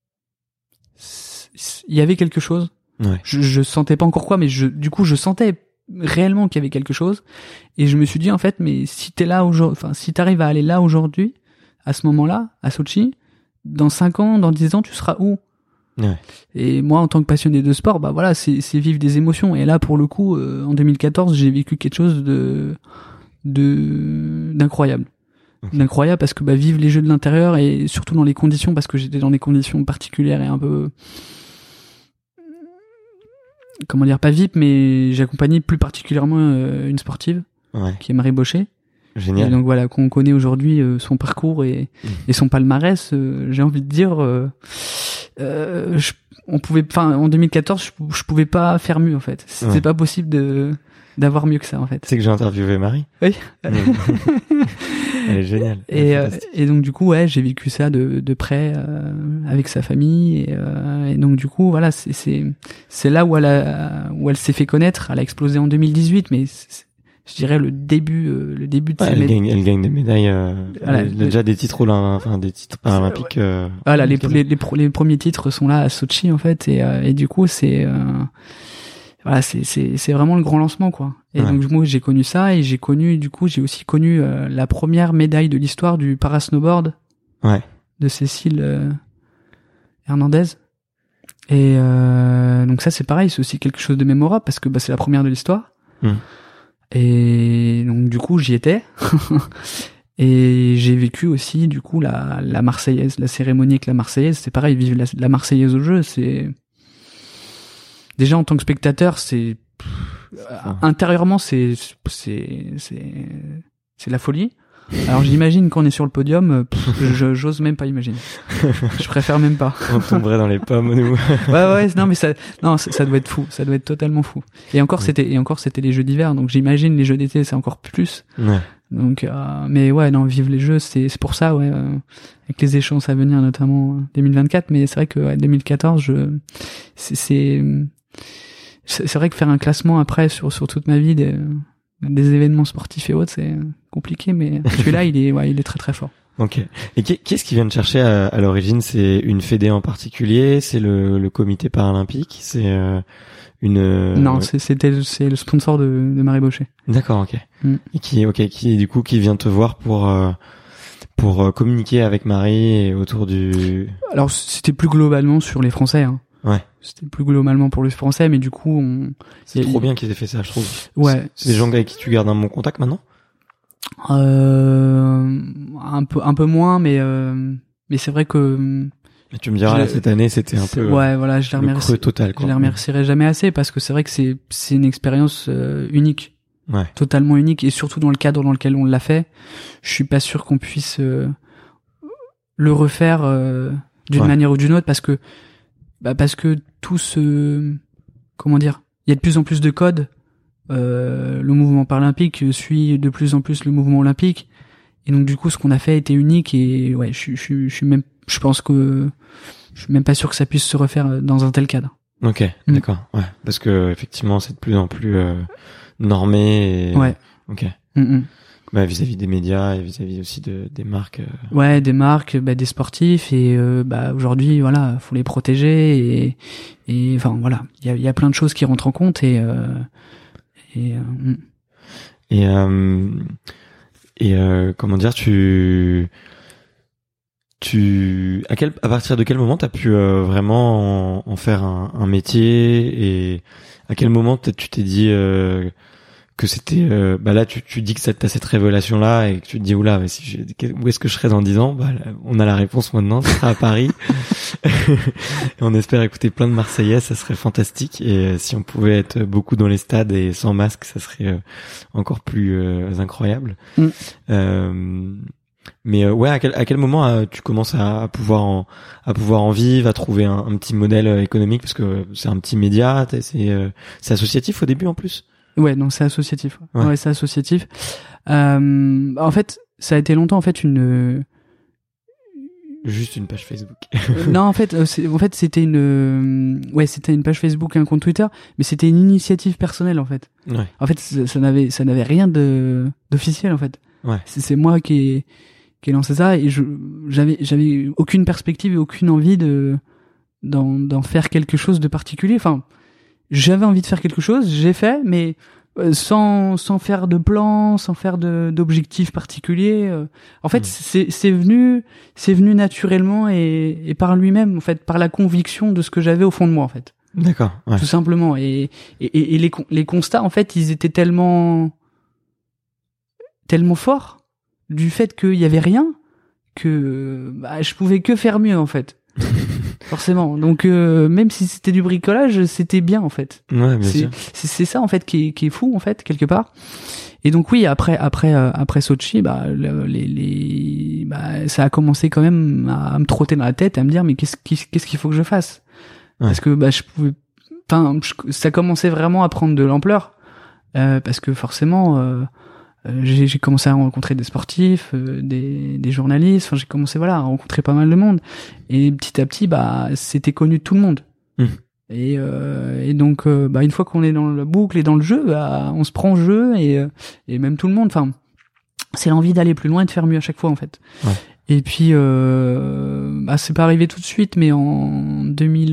il y avait quelque chose.
Ouais.
Je sentais pas encore quoi, mais du coup, je sentais réellement qu'il y avait quelque chose. Et je me suis dit, en fait, mais si t'es là aujourd'hui, enfin, si t'arrives à aller là aujourd'hui, à ce moment-là, à Sochi, dans 5 ans, dans 10 ans, tu seras où?
Ouais.
Et moi, en tant que passionné de sport, voilà, c'est vivre des émotions. Et là, pour le coup, en 2014, j'ai vécu quelque chose d'incroyable.
Okay.
D'incroyable parce que vivre les jeux de l'intérieur et surtout dans les conditions, parce que j'étais dans des conditions particulières et un peu, comment dire, pas VIP, mais j'accompagnais plus particulièrement une sportive, qui est Marie Baucher.
Génial.
Et donc voilà, qu'on connaît aujourd'hui son parcours et son palmarès, j'ai envie de dire, on pouvait, en 2014, je pouvais pas faire mieux en fait. C'était pas possible d'avoir mieux que ça en fait.
C'est que j'ai interviewé Marie.
Oui.
Elle est géniale.
Et donc du coup, j'ai vécu ça de près avec sa famille et donc du coup, voilà, c'est là où elle s'est fait connaître. Elle a explosé en 2018, mais je dirais le début de ses
médailles. Elle gagne des médailles, voilà, déjà des titres des titres paralympiques.
Voilà, les premiers titres sont là à Sochi en fait et du coup c'est voilà, c'est vraiment le grand lancement quoi. Et donc moi j'ai connu ça et j'ai aussi connu la première médaille de l'histoire du parasnowboard.
Ouais.
De Cécile Hernandez. Et donc ça c'est pareil, c'est aussi quelque chose de mémorable parce que c'est la première de l'histoire. Et donc du coup j'y étais et j'ai vécu aussi du coup la Marseillaise, la cérémonie avec la Marseillaise. C'est pareil, vivre la Marseillaise au jeu, c'est déjà en tant que spectateur, c'est intérieurement c'est la folie. Alors j'imagine qu'on est sur le podium, j'ose même pas imaginer. Je préfère même pas.
On tomberait dans les pommes nous.
ouais, non mais ça doit être fou, ça doit être totalement fou. Et encore c'était les jeux d'hiver, donc j'imagine les jeux d'été c'est encore plus.
Ouais.
Donc mais ouais, non, vivre les jeux c'est pour ça avec les échéances à venir notamment 2024, mais c'est vrai que 2014 c'est vrai que faire un classement après sur toute ma vie des événements sportifs et autres, c'est compliqué, mais celui-là, il est très très fort.
Ok. Et qu'est-ce qui vient de chercher à l'origine? C'est une fédé en particulier? C'est le comité paralympique? C'est
Non, c'est le sponsor de Marie Baucher.
D'accord, ok. Et qui vient te voir pour communiquer avec Marie et autour du.
Alors c'était plus globalement sur les Français. Hein.
Ouais.
C'était plus globalement pour les Français, mais du coup,
c'est trop bien qu'ils aient fait ça, je trouve.
Ouais.
C'est des gens avec qui tu gardes un bon contact maintenant?
Un peu moins, mais c'est vrai que.
Mais tu me diras là, cette année, c'était un peu.
Ouais, voilà, je les remercie.
Creux total, quoi.
Je les remercierai jamais assez parce que c'est vrai que c'est une expérience unique.
Ouais.
Totalement unique et surtout dans le cadre dans lequel on l'a fait. Je suis pas sûr qu'on puisse le refaire d'une manière ou d'une autre parce que tout comment dire, il y a de plus en plus de codes. Le mouvement paralympique suit de plus en plus le mouvement olympique et donc du coup ce qu'on a fait était unique et ouais, je pense que je suis même pas sûr que ça puisse se refaire dans un tel cadre.
Ok, d'accord, ouais, parce que effectivement c'est de plus en plus normé. Et...
Ouais.
Ok. Bah, vis-à-vis des médias et vis-à-vis aussi des marques.
Ouais, des marques, des sportifs et aujourd'hui voilà, faut les protéger et enfin voilà, il y a plein de choses qui rentrent en compte et
comment dire, à partir de quel moment t'as pu vraiment en faire un métier et à quel moment peut-être tu t'es dit que c'était là tu dis que t'as cette révélation là et que tu te dis oula, où est-ce que je serai dans 10 ans? Là, on a la réponse maintenant, ça sera à Paris. Et on espère écouter plein de Marseillais, ça serait fantastique et si on pouvait être beaucoup dans les stades et sans masque, ça serait encore plus incroyable. Mais ouais, à quel moment tu commences à pouvoir en vivre, à trouver un petit modèle économique parce que c'est un petit média, c'est associatif au début en plus.
Ouais, non, c'est associatif. Ouais, c'est associatif. En fait, ça a été longtemps
juste une page Facebook.
Non, en fait, c'était une page Facebook et un compte Twitter, mais c'était une initiative personnelle en fait.
Ouais.
En fait, ça n'avait rien d'officiel en fait.
Ouais.
C'est moi qui ai lancé ça, et j'avais aucune perspective et aucune envie d'en faire quelque chose de particulier. Enfin, j'avais envie de faire quelque chose, j'ai fait, mais sans faire de plan, sans faire d'objectifs particuliers. En fait, c'est venu naturellement et par lui-même, en fait, par la conviction de ce que j'avais au fond de moi, en fait.
D'accord. Ouais.
Tout simplement. Et les constats, en fait, ils étaient tellement forts du fait qu'il y avait rien que je pouvais que faire mieux, en fait. Forcément. Donc même si c'était du bricolage, c'était bien, en fait.
Ouais, bien sûr.
C'est ça, en fait, qui est fou, en fait, quelque part. Et donc oui, après Sochi, ça a commencé quand même à me trotter dans la tête, à me dire mais qu'est-ce qu'il faut que je fasse? Ouais. Parce que ça commençait vraiment à prendre de l'ampleur, parce que forcément j'ai commencé à rencontrer des sportifs, des journalistes. Enfin, j'ai commencé à rencontrer pas mal de monde, et petit à petit c'était connu de tout le monde. Et donc une fois qu'on est dans la boucle et dans le jeu, on se prend au jeu, et même tout le monde. Enfin, c'est l'envie d'aller plus loin et de faire mieux à chaque fois, en fait.
Ouais.
Et puis c'est pas arrivé tout de suite, mais en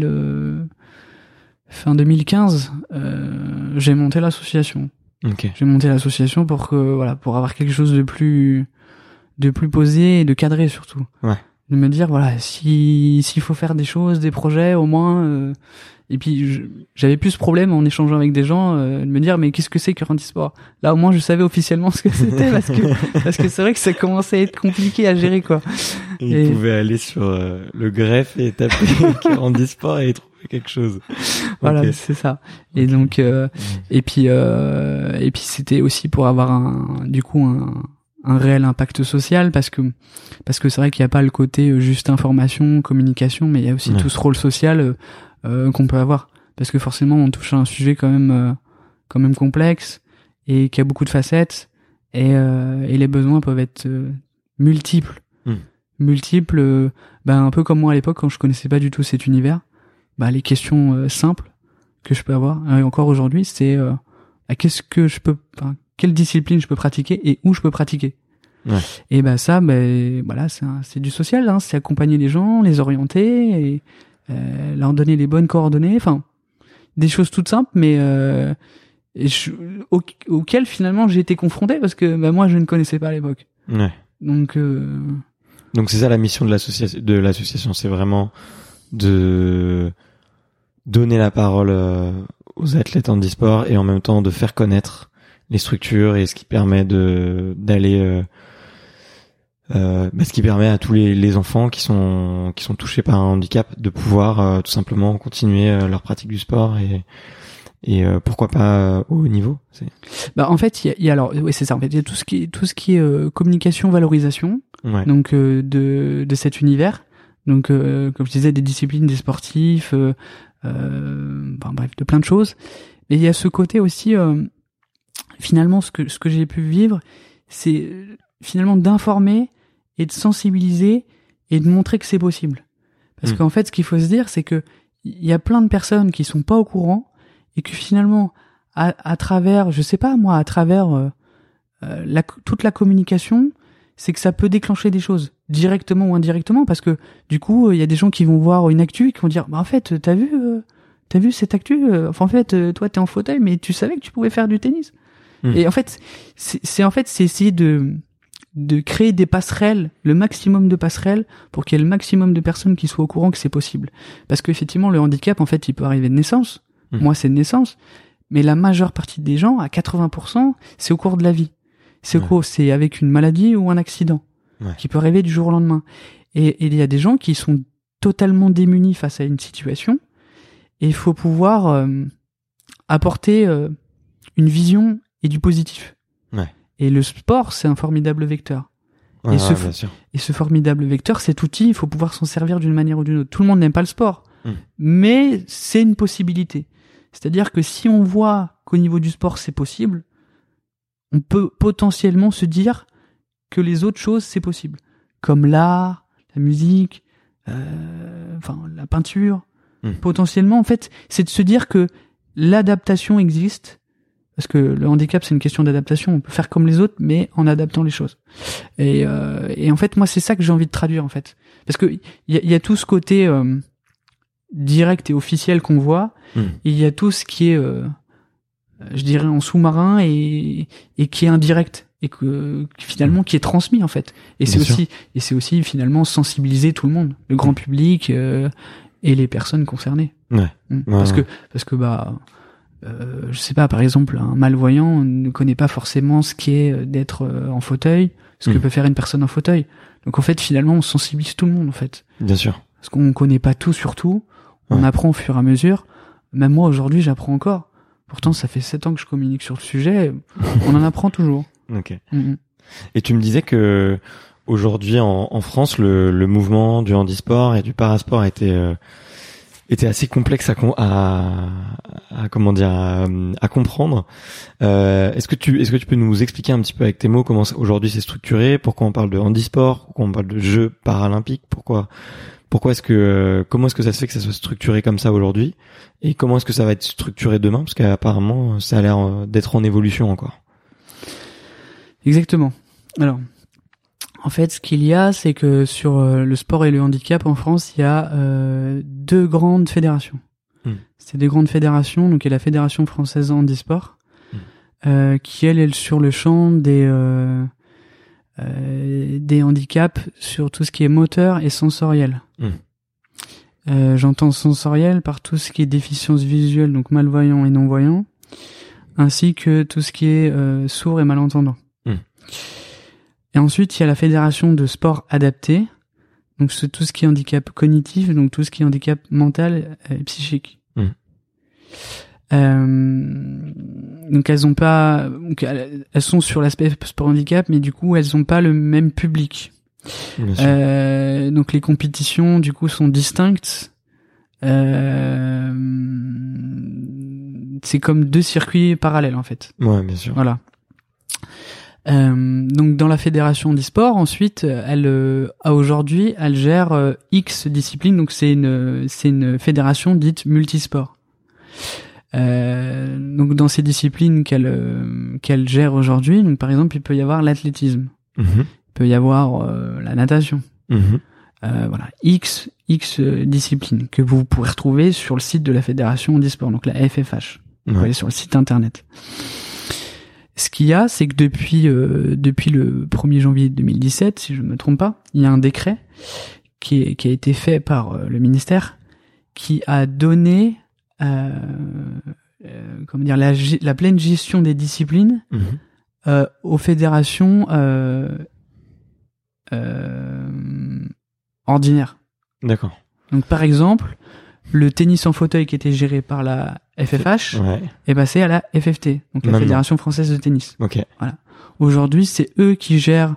fin 2015, j'ai monté l'association.
Okay.
J'ai monté l'association pour avoir quelque chose de plus posé et de cadré, surtout.
Ouais.
De me dire s'il faut faire des choses, des projets, au moins. Et puis j'avais plus ce problème en échangeant avec des gens, de me dire mais qu'est-ce que c'est que Handisport? Là au moins je savais officiellement ce que c'était, parce que c'est vrai que ça commençait à être compliqué à gérer, quoi.
Et il pouvait aller sur le greffe et taper Handisport et trouver quelque chose.
Voilà,
okay.
C'est ça. Et donc et puis c'était aussi pour avoir un réel impact social, parce que c'est vrai qu'il n'y a pas le côté juste information, communication, mais il y a aussi tout ce rôle social qu'on peut avoir, parce que forcément on touche à un sujet quand même complexe et qui a beaucoup de facettes, et les besoins peuvent être multiples, un peu comme moi à l'époque quand je connaissais pas du tout cet univers. Les questions simples que je peux avoir, et encore aujourd'hui, c'est quelle discipline je peux pratiquer et où je peux pratiquer.
Ouais.
Et c'est du social, hein, c'est accompagner les gens, les orienter et leur donner les bonnes coordonnées, enfin des choses toutes simples, mais auxquelles finalement j'ai été confronté, parce que moi je ne connaissais pas à l'époque.
Ouais.
Donc
c'est ça la mission de l'association, c'est vraiment de donner la parole aux athlètes handisport, et en même temps de faire connaître les structures, et ce qui permet d'aller ce qui permet à tous les enfants qui sont touchés par un handicap de pouvoir tout simplement continuer leur pratique du sport, et pourquoi pas au haut niveau.
En fait il y a alors c'est ça, en fait il y a tout ce qui est communication, valorisation, donc de cet univers, donc comme je disais, des disciplines, des sportifs, bref, de plein de choses. Mais il y a ce côté aussi, finalement, ce que j'ai pu vivre, c'est finalement d'informer et de sensibiliser et de montrer que c'est possible. Parce qu'en fait, ce qu'il faut se dire, c'est que il y a plein de personnes qui sont pas au courant, et que finalement, à travers, je sais pas moi, à travers toute la communication, c'est que ça peut déclencher des choses, directement ou indirectement, parce que du coup, il y a des gens qui vont voir une actu et qui vont dire en fait, t'as vu cette actu, en fait, toi t'es en fauteuil, mais tu savais que tu pouvais faire du tennis. Et en fait, c'est essayer de créer des passerelles, le maximum de passerelles, pour qu'il y ait le maximum de personnes qui soient au courant que c'est possible. Parce qu'effectivement, le handicap, en fait, il peut arriver de naissance. Moi, c'est de naissance. Mais la majeure partie des gens, à 80%, c'est au cours de la vie. C'est avec une maladie ou un accident qui peut arriver du jour au lendemain. Et il y a des gens qui sont totalement démunis face à une situation, et il faut pouvoir apporter une vision et du positif. Ouais. Et le sport, c'est un formidable vecteur.
Ouais,
et ce formidable vecteur, cet outil, il faut pouvoir s'en servir d'une manière ou d'une autre. Tout le monde n'aime pas le sport, mais c'est une possibilité. C'est-à-dire que si on voit qu'au niveau du sport, c'est possible, on peut potentiellement se dire que les autres choses, c'est possible. Comme l'art, la musique, la peinture. Potentiellement, en fait, c'est de se dire que l'adaptation existe, Parce que le handicap, c'est une question d'adaptation. On peut faire comme les autres, mais en adaptant les choses. Et en fait, moi, c'est ça que j'ai envie de traduire, en fait. Parce que il y a tout ce côté direct et officiel qu'on voit, et il y a tout ce qui est, je dirais, en sous-marin et qui est indirect et que finalement qui est transmis, en fait. Et c'est aussi finalement sensibiliser tout le monde, le grand public et les personnes concernées.
Ouais.
Parce que je sais pas, par exemple, un malvoyant ne connaît pas forcément ce qu'est d'être en fauteuil, ce que peut faire une personne en fauteuil. Donc en fait, finalement, on sensibilise tout le monde, en fait.
Bien sûr.
Parce qu'on connaît pas tout sur tout, on apprend au fur et à mesure. Même moi, aujourd'hui, j'apprends encore. Pourtant, ça fait 7 ans que je communique sur le sujet, on en apprend toujours.
Ok. Et tu me disais que aujourd'hui, en France, le mouvement du handisport et du parasport était assez complexe à comprendre. Est-ce que tu peux nous expliquer un petit peu avec tes mots comment aujourd'hui c'est structuré, pourquoi on parle de handisport, pourquoi on parle de Jeux paralympiques, comment est-ce que ça se fait que ça soit structuré comme ça aujourd'hui, et comment est-ce que ça va être structuré demain, parce qu'apparemment ça a l'air d'être en évolution encore.
Exactement. Alors, en fait, ce qu'il y a, c'est que sur le sport et le handicap en France, il y a 2 grandes fédérations. C'est des grandes fédérations, donc il y a la Fédération française handisport, qui elle est sur le champ des handicaps sur tout ce qui est moteur et sensoriel. J'entends sensoriel par tout ce qui est déficience visuelle, donc malvoyant et non-voyant, ainsi que tout ce qui est sourd et malentendant. Et ensuite, il y a la fédération de sport adapté, donc c'est tout ce qui est handicap cognitif, donc tout ce qui est handicap mental et psychique. Donc elles sont sur l'aspect sport handicap, mais du coup elles ont pas le même public. Donc les compétitions du coup sont distinctes. C'est comme 2 circuits parallèles en fait.
Ouais, bien sûr.
Voilà. Donc dans la fédération d'e-sport, ensuite, aujourd'hui, elle gère X disciplines. Donc c'est une fédération dite multisport. Donc dans ces disciplines qu'elle gère aujourd'hui, donc par exemple, il peut y avoir l'athlétisme, il peut y avoir la natation. Voilà, X disciplines que vous pourrez retrouver sur le site de la fédération d'e-sport, donc la FFH. Vous pouvez aller sur le site internet. Ce qu'il y a, c'est que depuis le 1er janvier 2017, si je ne me trompe pas, il y a un décret qui a été fait par le ministère qui a donné la pleine gestion des disciplines aux fédérations ordinaires.
D'accord.
Donc par exemple, le tennis en fauteuil qui était géré par la FFH est passé à la FFT, donc la Fédération française de tennis.
Ok.
Voilà. Aujourd'hui, c'est eux qui gèrent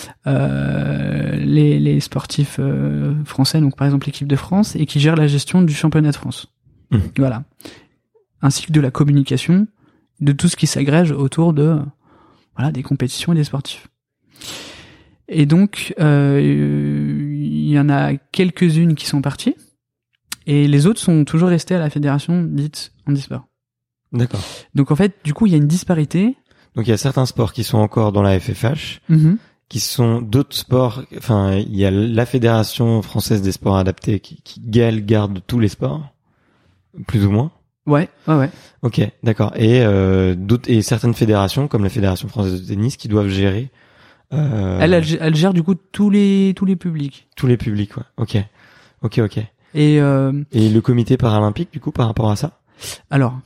les sportifs français, donc par exemple l'équipe de France, et qui gèrent la gestion du championnat de France. Voilà. Ainsi que de la communication, de tout ce qui s'agrège autour de des compétitions et des sportifs. Et donc, il y en a quelques-unes qui sont parties. Et les autres sont toujours restés à la fédération dite handisport.
D'accord.
Donc en fait, du coup, il y a une disparité.
Donc il y a certains sports qui sont encore dans la FFH, qui sont d'autres sports. Enfin, il y a la Fédération française des sports adaptés qui garde tous les sports, plus ou moins.
Ouais.
Ok, d'accord. Et certaines fédérations, comme la Fédération française de tennis, qui doivent gérer.
Elle gère du coup tous les publics.
Tous les publics, ouais. Ok.
Et
le comité paralympique, du coup, par rapport à ça?
Alors,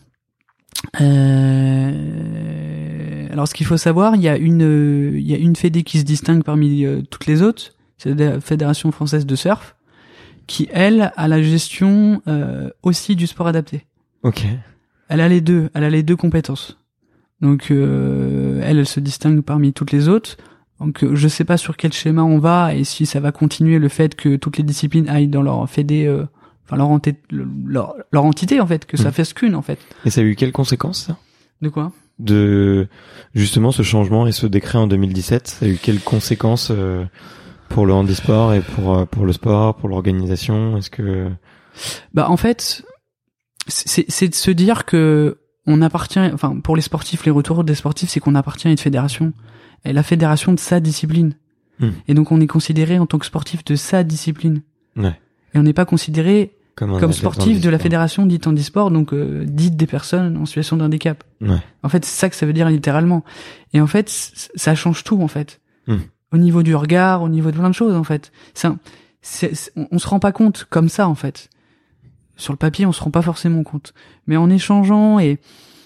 ce qu'il faut savoir, il y a une fédé qui se distingue parmi toutes les autres, c'est la Fédération française de surf, qui elle a la gestion aussi du sport adapté.
Ok.
Elle a les deux compétences. Donc elle se distingue parmi toutes les autres. Donc je sais pas sur quel schéma on va et si ça va continuer le fait que toutes les disciplines aillent dans leur fédé, leur entité en fait, que ça fasse qu'une en fait.
Et ça a eu quelles conséquences ça?
De quoi?
De justement ce changement et ce décret en 2017, ça a eu quelles conséquences pour le handisport et pour le sport, pour l'organisation? Est-ce que
en fait c'est de se dire que on appartient, enfin pour les sportifs, les retours des sportifs, c'est qu'on appartient à une fédération, et la fédération de sa discipline. Et donc on est considéré en tant que sportif de sa discipline.
Ouais.
Et on n'est pas considéré comme sportif de la fédération dite handisport, donc dite des personnes en situation de handicap.
Ouais.
En fait, c'est ça que ça veut dire littéralement. Et en fait, ça change tout en fait. Au niveau du regard, au niveau de plein de choses en fait. On se rend pas compte comme ça en fait. Sur le papier, on se rend pas forcément compte. Mais en échangeant et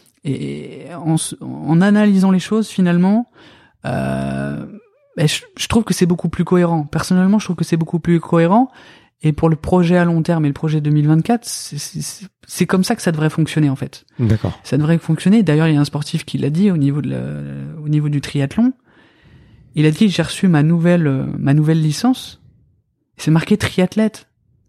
en analysant les choses finalement, je trouve que c'est beaucoup plus cohérent. Personnellement, je trouve que c'est beaucoup plus cohérent. Et pour le projet à long terme et le projet 2024, c'est comme ça que ça devrait fonctionner en fait.
D'accord.
Ça devrait fonctionner. D'ailleurs, il y a un sportif qui l'a dit au niveau du triathlon. Il a dit j'ai reçu ma nouvelle licence. C'est marqué triathlète.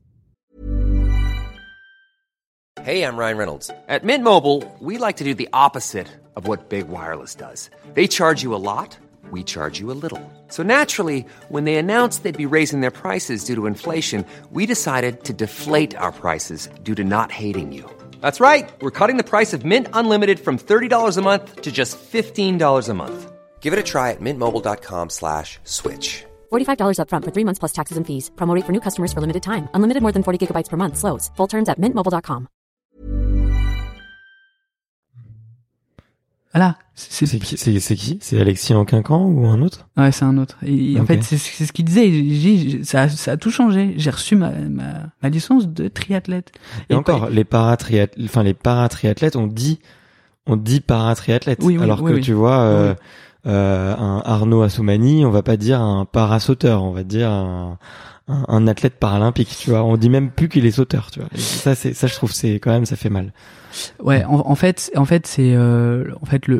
Hey, I'm Ryan Reynolds. At Mint Mobile, we like to do the opposite of what Big Wireless does. They charge you a lot, we charge you a little. So naturally, when they announced they'd be raising their prices due to inflation, we decided to deflate our prices due to not hating you. That's right. We're cutting the price of Mint Unlimited from $30 a month to just $15 a month. Give it a try at mintmobile.com/switch.
$45 up front for 3 months plus taxes and fees. Promo rate for new customers for limited time. Unlimited more than 40 gigabytes per month. Slows full terms at mintmobile.com.
Voilà.
C'est qui? C'est Alexis en Quincan ou un autre?
Ouais, c'est un autre. Et en fait, c'est ce qu'il disait. Ça a tout changé. J'ai reçu ma licence de triathlète.
Et encore, les paratriathlètes, on dit paratriathlète.
Oui,
alors que tu vois, un Arnaud Assoumani, on va pas dire un parasauteur, on va dire un athlète paralympique, tu vois. On dit même plus qu'il est sauteur, tu vois. Et ça, je trouve, c'est quand même, ça fait mal.
Ouais, en fait, c'est, le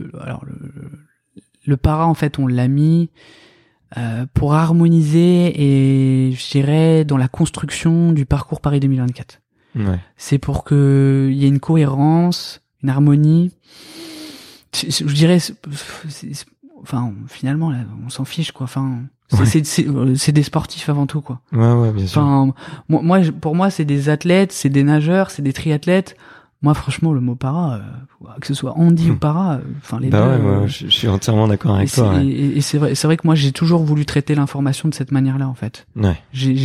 para, en fait, on l'a mis, pour harmoniser et, je dirais, dans la construction du parcours Paris 2024.
Ouais.
C'est pour que il y ait une cohérence, une harmonie. Je dirais, enfin, finalement, là, on s'en fiche, quoi. Enfin, c'est des sportifs avant tout, quoi.
Ouais, bien sûr.
Enfin, pour moi, c'est des athlètes, c'est des nageurs, c'est des triathlètes. Moi, franchement, le mot para, que ce soit handi ou para, enfin, les deux.
Ouais, je suis entièrement d'accord avec toi. Ouais.
Et c'est vrai que moi, j'ai toujours voulu traiter l'information de cette manière-là, en fait.
Ouais.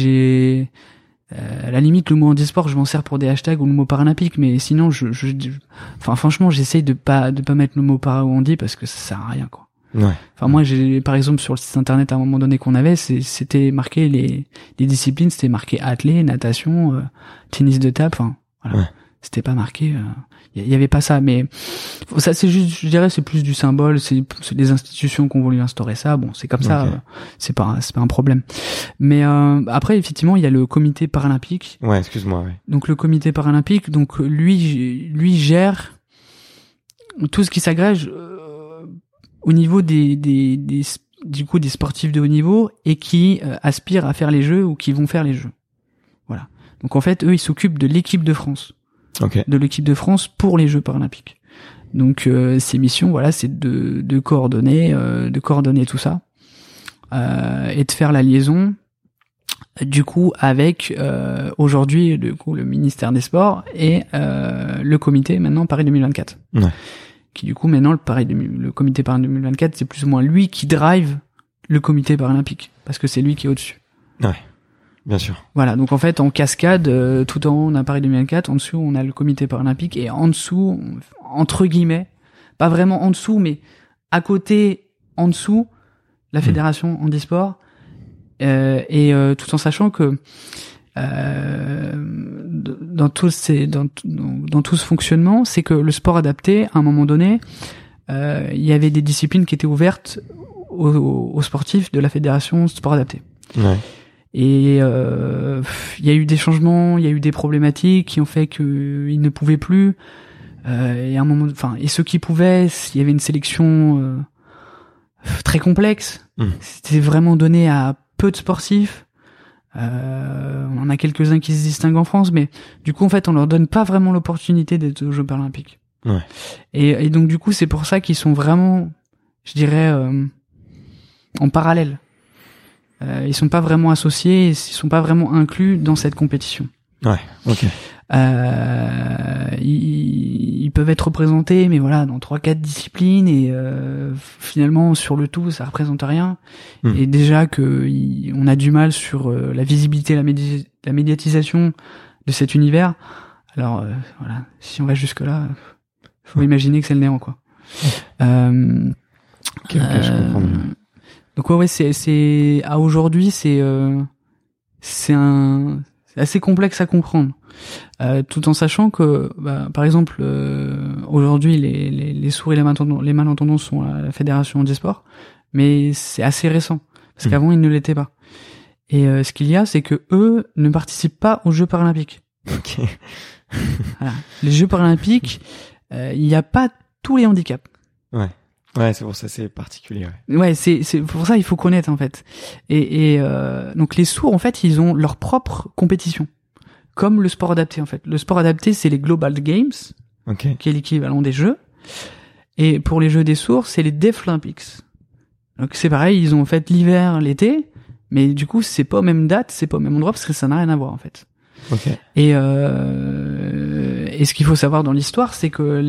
À la limite, le mot handisport, je m'en sers pour des hashtags ou le mot paralympique, mais sinon, enfin, franchement, j'essaye de pas mettre le mot para ou handi parce que ça sert à rien, quoi.
Ouais.
Enfin, moi, par exemple, sur le site internet, à un moment donné qu'on avait, c'était marqué les disciplines, c'était marqué athlé, natation, tennis de table, enfin, voilà. Ouais. C'était pas marqué, il y avait pas ça, mais ça, c'est juste, je dirais, c'est plus du symbole, c'est les institutions qui ont voulu instaurer ça, bon, c'est comme ça, c'est pas un problème. Mais après, effectivement, il y a le comité paralympique.
Ouais, excuse-moi, ouais.
Donc le comité paralympique, donc lui gère tout ce qui s'agrège au niveau des sportifs de haut niveau et qui aspirent à faire les jeux ou qui vont faire les jeux. Voilà. Donc en fait, eux, ils s'occupent de l'équipe de France.
Okay.
De l'équipe de France pour les Jeux paralympiques. Donc ces missions, voilà, c'est de coordonner tout ça et de faire la liaison du coup avec aujourd'hui le ministère des Sports et le comité maintenant Paris 2024.
Ouais.
Qui du coup maintenant le comité Paris 2024, c'est plus ou moins lui qui drive le comité paralympique parce que c'est lui qui est au-dessus.
Ouais. Bien sûr.
Voilà, donc en fait en cascade, tout en haut on a Paris 2024, en dessous on a le comité paralympique et en dessous, entre guillemets, pas vraiment en dessous, mais à côté, en dessous, la fédération handisport, et tout en sachant que dans tout ce fonctionnement, c'est que le sport adapté, à un moment donné, il y avait des disciplines qui étaient ouvertes aux sportifs de la fédération sport adapté.
Ouais.
Et il y a eu des changements, il y a eu des problématiques qui ont fait qu'ils ne pouvaient plus. Et à un moment, et ceux qui pouvaient, il y avait une sélection très complexe. C'était vraiment donné à peu de sportifs. On en a quelques-uns qui se distinguent en France, mais du coup, en fait, on leur donne pas vraiment l'opportunité d'être aux Jeux paralympiques.
Ouais.
Et donc, du coup, c'est pour ça qu'ils sont vraiment, je dirais, en parallèle. Ils sont pas vraiment associés, ils sont pas vraiment inclus dans cette compétition.
Ouais, ok.
Ils peuvent être représentés, mais voilà, dans 3-4 disciplines, et finalement sur le tout, ça représente rien. Et déjà on a du mal sur la visibilité, la médiatisation de cet univers. Alors voilà, si on va jusque là, faut imaginer que c'est le néant, quoi.
Je comprends bien.
Donc ouais, c'est à aujourd'hui, c'est assez complexe à comprendre, tout en sachant que, par exemple, aujourd'hui, les sourds et les malentendants sont à la fédération handisport, mais c'est assez récent parce qu'avant ils ne l'étaient pas. Et ce qu'il y a, c'est que eux ne participent pas aux Jeux paralympiques.
Ok.
Voilà. Les Jeux paralympiques, il n'y a pas tous les handicaps.
Ouais, c'est pour ça, c'est particulier.
Ouais, c'est pour ça il faut connaître en fait. Et donc les sourds en fait, ils ont leur propre compétition, comme le sport adapté en fait. Le sport adapté, c'est les Global Games, qui est l'équivalent des Jeux. Et pour les Jeux des sourds, c'est les Deaflympics. Donc c'est pareil, ils ont en fait l'hiver, l'été, mais du coup c'est pas aux mêmes dates, c'est pas au même endroit parce que ça n'a rien à voir en fait. Et ce qu'il faut savoir dans l'histoire, c'est que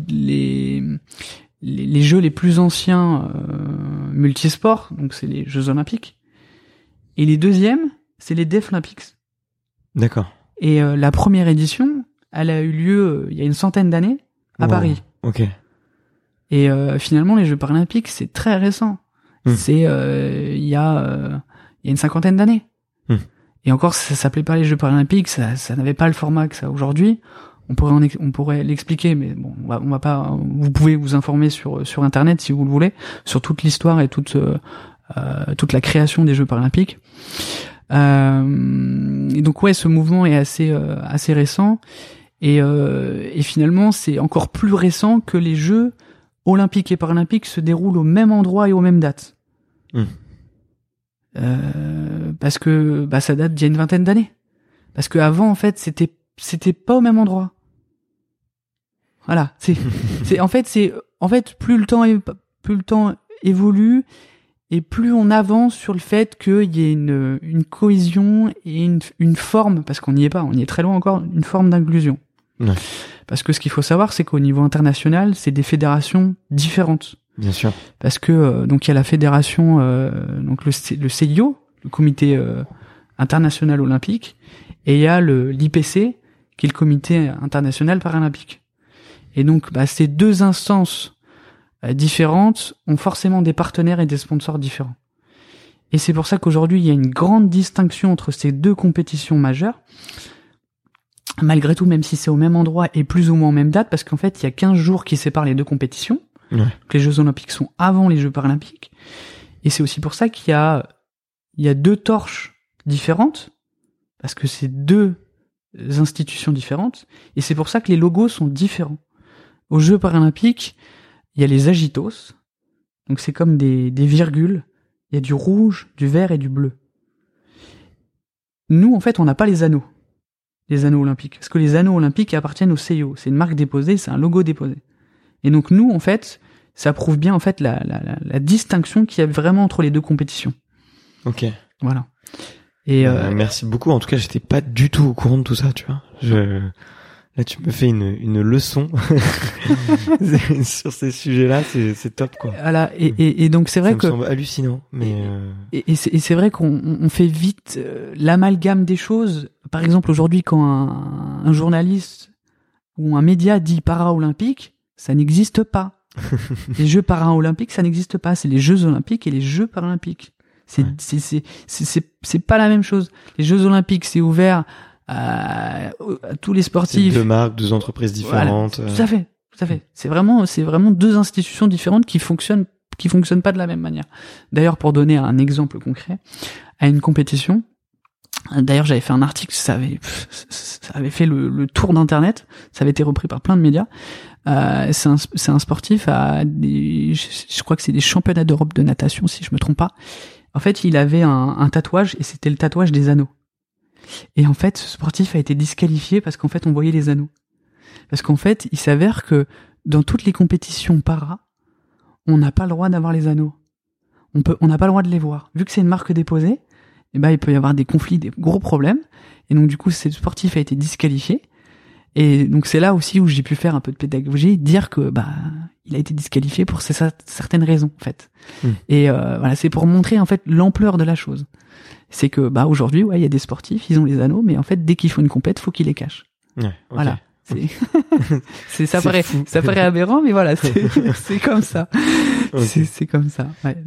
les jeux les plus anciens multisports, donc c'est les Jeux Olympiques, et les deuxièmes, c'est les Deaflympics.
D'accord.
Et la première édition, elle a eu lieu il y a une centaine d'années à Paris.
Ok.
Et finalement, les Jeux paralympiques, c'est très récent. C'est il y a une cinquantaine d'années. Et encore, ça s'appelait pas les Jeux paralympiques, ça n'avait pas le format que ça a aujourd'hui. On pourrait l'expliquer, mais bon, on va pas. Vous pouvez vous informer sur Internet si vous le voulez, sur toute l'histoire et toute la création des Jeux paralympiques. Et donc ouais, ce mouvement est assez récent, et finalement c'est encore plus récent que les Jeux olympiques et paralympiques se déroulent au même endroit et aux mêmes dates. Parce que ça date d'il y a une vingtaine d'années. Parce que avant en fait c'était pas au même endroit. Voilà, en fait plus le temps évolue et plus on avance sur le fait qu'il y ait une cohésion et une forme, parce qu'on n'y est pas, on y est très loin encore, une forme d'inclusion.
Ouais. Parce
que ce qu'il faut savoir, c'est qu'au niveau international, c'est des fédérations différentes.
Bien sûr.
Parce que donc il y a la fédération, donc le CIO, le Comité international olympique, et il y a l'IPC, qui est le Comité international paralympique. Et donc ces deux instances différentes ont forcément des partenaires et des sponsors différents. Et c'est pour ça qu'aujourd'hui, il y a une grande distinction entre ces deux compétitions majeures, malgré tout, même si c'est au même endroit et plus ou moins en même date, parce qu'en fait, il y a 15 jours qui séparent les deux compétitions. Ouais. Donc les Jeux Olympiques sont avant les Jeux Paralympiques. Et c'est aussi pour ça qu'il y a deux torches différentes, parce que c'est deux institutions différentes, et c'est pour ça que les logos sont différents. Aux Jeux Paralympiques, il y a les agitos, donc c'est comme des virgules, il y a du rouge, du vert et du bleu. Nous, en fait, on n'a pas les anneaux olympiques, parce que les anneaux olympiques appartiennent au CIO, c'est une marque déposée, c'est un logo déposé. Et donc nous, en fait, ça prouve bien en fait la distinction qu'il y a vraiment entre les deux compétitions.
Ok.
Voilà. Et
merci beaucoup. En tout cas, j'étais pas du tout au courant de tout ça, tu vois. Là, tu me fais une leçon sur ces sujets-là. C'est top, quoi.
Voilà. Et donc c'est vrai que
ça me semble hallucinant, mais
et c'est vrai qu'on fait vite l'amalgame des choses. Par exemple, aujourd'hui, quand un journaliste ou un média dit para-olympique, ça n'existe pas. Les Jeux para-olympiques, ça n'existe pas. C'est les Jeux olympiques et les Jeux paralympiques. C'est pas la même chose. Les Jeux olympiques, c'est ouvert à tous les sportifs.
C'est deux marques, deux entreprises différentes.
Voilà, tout à fait. C'est vraiment deux institutions différentes qui fonctionnent pas de la même manière. D'ailleurs, pour donner un exemple concret, à une compétition, d'ailleurs, j'avais fait un article, ça avait fait le tour d'internet, ça avait été repris par plein de médias. C'est un sportif je crois que c'est des championnats d'Europe de natation, si je me trompe pas. En fait, il avait un tatouage, et c'était le tatouage des anneaux. Et en fait, ce sportif a été disqualifié parce qu'en fait, on voyait les anneaux. Parce qu'en fait, il s'avère que dans toutes les compétitions para, on n'a pas le droit d'avoir les anneaux. On n'a pas le droit de les voir. Vu que c'est une marque déposée, il peut y avoir des conflits, des gros problèmes. Et donc, du coup, ce sportif a été disqualifié. Et donc c'est là aussi où j'ai pu faire un peu de pédagogie, dire que il a été disqualifié pour certaines raisons en fait. Et voilà, c'est pour montrer en fait l'ampleur de la chose. C'est que aujourd'hui, il y a des sportifs, ils ont les anneaux, mais en fait dès qu'ils font une compète, faut qu'ils les cachent.
Ouais, okay.
Voilà. Ça paraît aberrant, mais voilà, c'est comme ça. Okay. C'est comme ça. Ouais.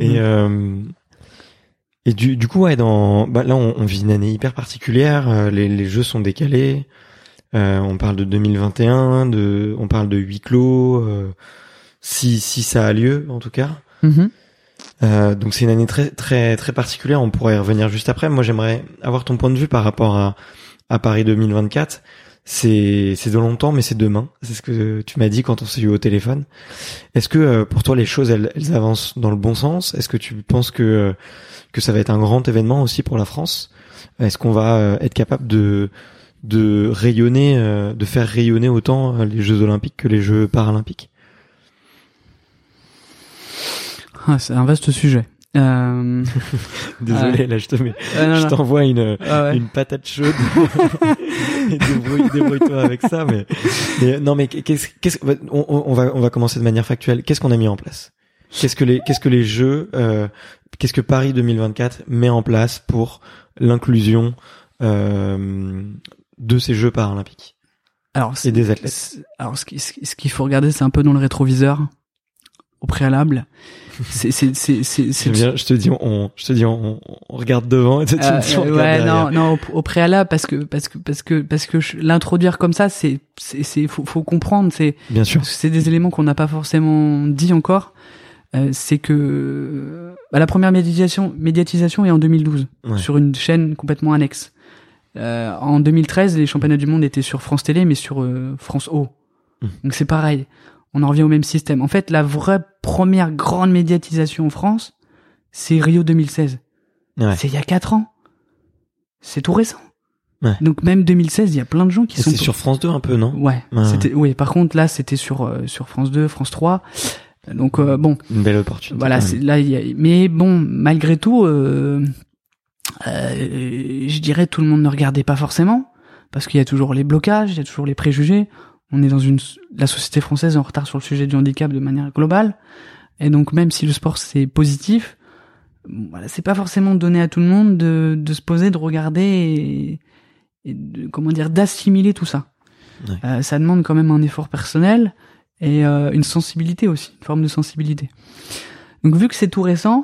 Et du coup, là, on vit une année hyper particulière. Les jeux sont décalés. On parle de 2021, on parle de huis clos. Si ça a lieu, en tout cas. Donc c'est une année très très très particulière. On pourrait y revenir juste après. Moi, j'aimerais avoir ton point de vue par rapport à Paris 2024. C'est de longtemps, mais c'est demain. C'est ce que tu m'as dit quand on s'est eu au téléphone. Est-ce que pour toi les choses elles avancent dans le bon sens? Est-ce que tu penses que ça va être un grand événement aussi pour la France? Est-ce qu'on va être capable de rayonner, de faire rayonner autant les Jeux Olympiques que les Jeux Paralympiques?
C'est un vaste sujet.
Désolé, là je t'envoie une patate chaude. Et débrouille-toi avec ça, mais non, mais on va commencer de manière factuelle. Qu'est-ce qu'on a mis en place? Qu'est-ce que les jeux, qu'est-ce que Paris 2024 met en place pour l'inclusion de ces Jeux Paralympiques? Et des athlètes.
Alors ce qu'il faut regarder, c'est un peu dans le rétroviseur au préalable.
Je te dis on regarde devant et tu me dis on regarde derrière.
Non, au préalable parce que l'introduire comme ça, faut comprendre,
bien sûr.
C'est des éléments qu'on n'a pas forcément dit encore. C'est que la première médiatisation est en 2012 sur une chaîne complètement annexe. En 2013, les championnats du monde étaient sur France Télé, mais sur France O. Donc c'est pareil. On en revient au même système. En fait, la vraie première grande médiatisation en France, c'est Rio 2016.
Ouais.
C'est il y a 4 ans. C'est tout récent.
Ouais.
Donc même 2016, il y a plein de gens qui sont...
C'est sur France 2 un peu, non?
Ouais. Oui, par contre, là, c'était sur France 2, France 3. Donc bon.
Une belle opportunité.
Voilà, mais bon, malgré tout, je dirais tout le monde ne regardait pas forcément, parce qu'il y a toujours les blocages, il y a toujours les préjugés. On est dans la société française en retard sur le sujet du handicap de manière globale. Et donc, même si le sport c'est positif, voilà, c'est pas forcément donné à tout le monde de se poser, de regarder et d'assimiler tout ça. Ouais. Ça demande quand même un effort personnel et une sensibilité aussi, une forme de sensibilité. Donc, vu que c'est tout récent,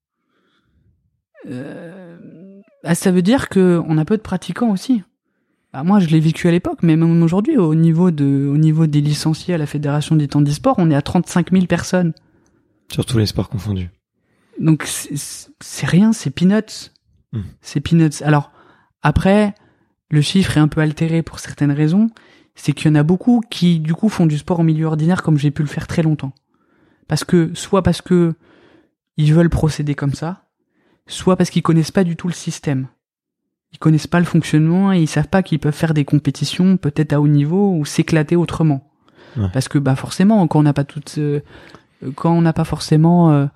ça veut dire que on a peu de pratiquants aussi. Moi, je l'ai vécu à l'époque, mais même aujourd'hui, au niveau des licenciés à la Fédération des handisport, on est à 35 000 personnes.
Sur tous les sports confondus.
Donc, c'est rien, c'est peanuts. C'est peanuts. Alors, après, le chiffre est un peu altéré pour certaines raisons. C'est qu'il y en a beaucoup qui, du coup, font du sport en milieu ordinaire comme j'ai pu le faire très longtemps. Soit parce que ils veulent procéder comme ça, soit parce qu'ils connaissent pas du tout le système. Ils connaissent pas le fonctionnement et ils savent pas qu'ils peuvent faire des compétitions peut-être à haut niveau ou s'éclater autrement. Ouais. Parce que forcément quand on n'a pas forcément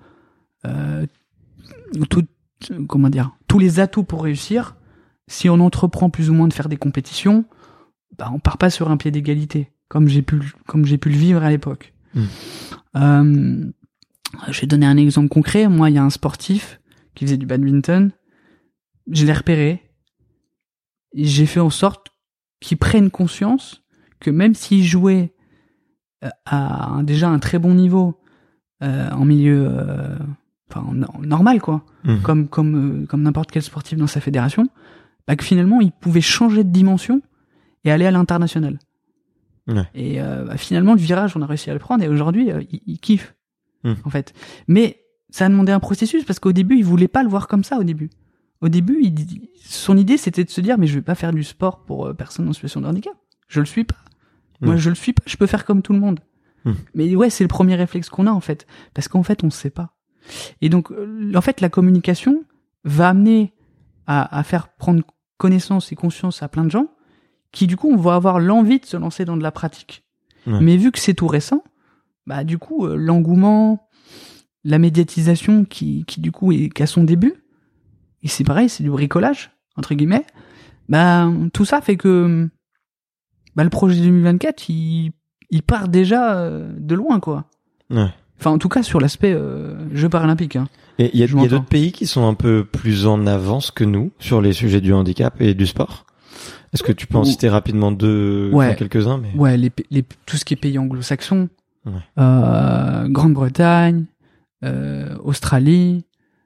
tous les atouts pour réussir, si on entreprend plus ou moins de faire des compétitions, on part pas sur un pied d'égalité comme j'ai pu le vivre à l'époque. Je vais donner un exemple concret. Moi, il y a un sportif qui faisait du badminton, je l'ai repéré. J'ai fait en sorte qu'ils prennent conscience que même s'ils jouaient à déjà un très bon niveau en milieu normal quoi, comme n'importe quel sportif dans sa fédération, que finalement ils pouvaient changer de dimension et aller à l'international.
Ouais.
Et finalement le virage on a réussi à le prendre et aujourd'hui ils kiffent en fait. Mais ça a demandé un processus parce qu'au début ils voulaient pas le voir comme ça au début. Au début, son idée, c'était de se dire, mais je vais pas faire du sport pour personne en situation de handicap. Je le suis pas. Moi, je le suis pas. Je peux faire comme tout le monde. Mais ouais, c'est le premier réflexe qu'on a, en fait. Parce qu'en fait, on sait pas. Et donc, en fait, la communication va amener à faire prendre connaissance et conscience à plein de gens qui, du coup, vont avoir l'envie de se lancer dans de la pratique. Ouais. Mais vu que c'est tout récent, du coup, l'engouement, la médiatisation qui du coup, est qu'à son début, et c'est pareil, c'est du bricolage, entre guillemets. Tout ça fait que, le projet 2024, il part déjà de loin, quoi.
Ouais.
Enfin, en tout cas, sur l'aspect Jeux paralympiques. Hein.
Et il y a d'autres pays qui sont un peu plus en avance que nous sur les sujets du handicap et du sport. Est-ce que tu peux en citer rapidement quelques-uns, mais...
Ouais, tout ce qui est pays anglo-saxons,
ouais.
Grande-Bretagne, Australie,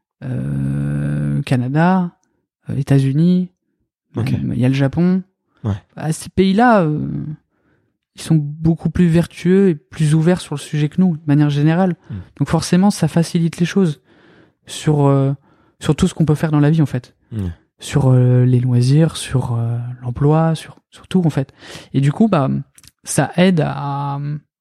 Canada, États-Unis,
Okay.
il y a le Japon.
Ouais.
Ces pays-là, ils sont beaucoup plus vertueux et plus ouverts sur le sujet que nous, de manière générale. Donc forcément, ça facilite les choses sur tout ce qu'on peut faire dans la vie, en fait. Sur les loisirs, sur l'emploi, sur tout, en fait. Et du coup, ça aide à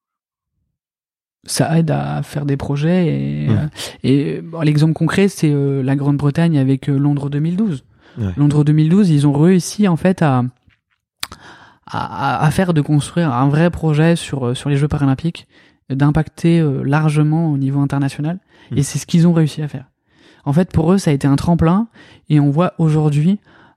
faire des projets. Et l'exemple concret, c'est la Grande-Bretagne avec Londres 2012.
Ouais.
Londres 2012, ils ont réussi, en fait, à faire de construire un vrai projet sur les Jeux paralympiques, d'impacter largement au niveau international. Et c'est ce qu'ils ont réussi à faire. En fait, pour eux, ça a été un tremplin, et on voit aujourd'hui,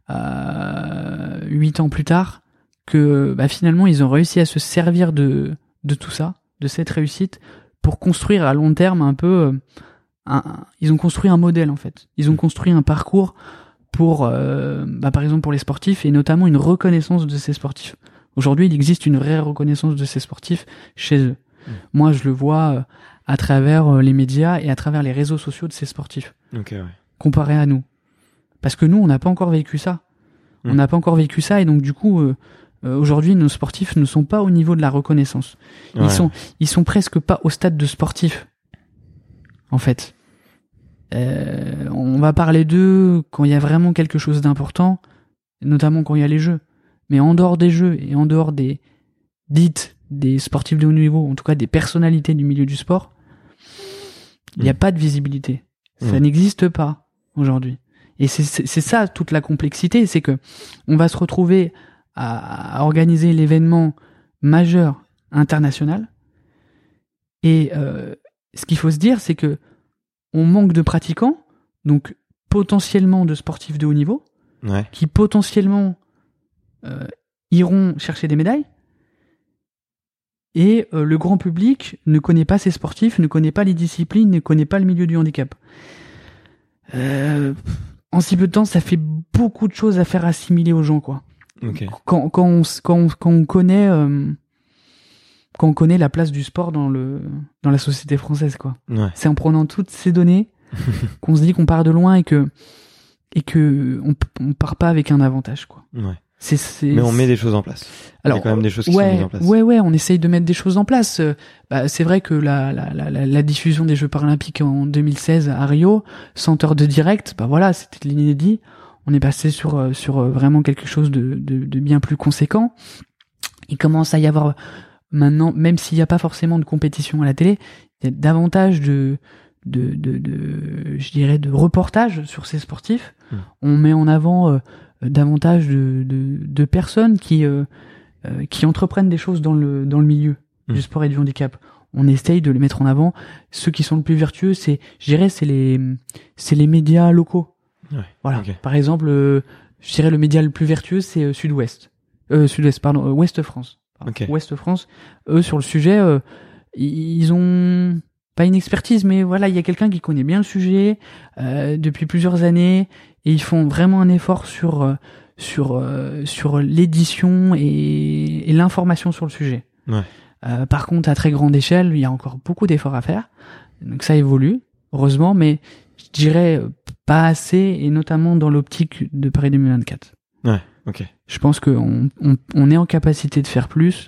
8 ans plus tard, que finalement, ils ont réussi à se servir de tout ça, de cette réussite, pour construire à long terme un peu... ils ont construit un modèle, en fait. Ils ont construit un parcours pour, par exemple, pour les sportifs, et notamment une reconnaissance de ces sportifs. Aujourd'hui, il existe une vraie reconnaissance de ces sportifs chez eux. Moi, je le vois à travers les médias et à travers les réseaux sociaux de ces sportifs.
Okay, ouais.
Comparé à nous. Parce que nous, on n'a pas encore vécu ça. On n'a pas encore vécu ça, et donc du coup, aujourd'hui, nos sportifs ne sont pas au niveau de la reconnaissance.
Ouais.
Ils sont presque pas au stade de sportif, en fait. On va parler d'eux quand il y a vraiment quelque chose d'important, notamment quand il y a les jeux. Mais en dehors des jeux et en dehors des sportifs de haut niveau, en tout cas des personnalités du milieu du sport, il n'y a pas de visibilité. Ça n'existe pas aujourd'hui. Et c'est ça toute la complexité, c'est que on va se retrouver à organiser l'événement majeur international. Et ce qu'il faut se dire, c'est que on manque de pratiquants, donc potentiellement de sportifs de haut niveau, qui potentiellement iront chercher des médailles. Et le grand public ne connaît pas ces sportifs, ne connaît pas les disciplines, ne connaît pas le milieu du handicap. En si peu de temps, ça fait beaucoup de choses à faire assimiler aux gens, quoi.
Okay.
Quand on connaît la place du sport dans la société française, quoi.
Ouais.
C'est en prenant toutes ces données qu'on se dit qu'on part de loin et que on part pas avec un avantage, quoi.
Ouais. Mais on met des choses en place.
Alors,
il y a quand même des choses qui sont mises en place.
Ouais, on essaye de mettre des choses en place. C'est vrai que la diffusion des Jeux paralympiques en 2016 à Rio, 100 heures de direct, voilà, c'était l'inédit. On est passé sur vraiment quelque chose de bien plus conséquent. Il commence à y avoir maintenant, même s'il n'y a pas forcément de compétition à la télé, il y a davantage de reportages sur ces sportifs. On met en avant davantage de personnes qui entreprennent des choses dans le milieu du sport et du handicap. On essaye de les mettre en avant. Ceux qui sont le plus vertueux, c'est les médias locaux.
Ouais,
voilà.
Okay.
Par exemple, je dirais le média le plus vertueux, c'est West France.
Okay.
Ouest France. Eux, sur le sujet, ils ont pas une expertise, mais voilà, il y a quelqu'un qui connaît bien le sujet depuis plusieurs années, et ils font vraiment un effort sur l'édition et l'information sur le sujet.
Ouais.
Par contre, à très grande échelle, il y a encore beaucoup d'efforts à faire. Donc ça évolue, heureusement, mais je dirais pas assez, et notamment dans l'optique de Paris 2024.
Ouais, ok.
Je pense qu'on est en capacité de faire plus.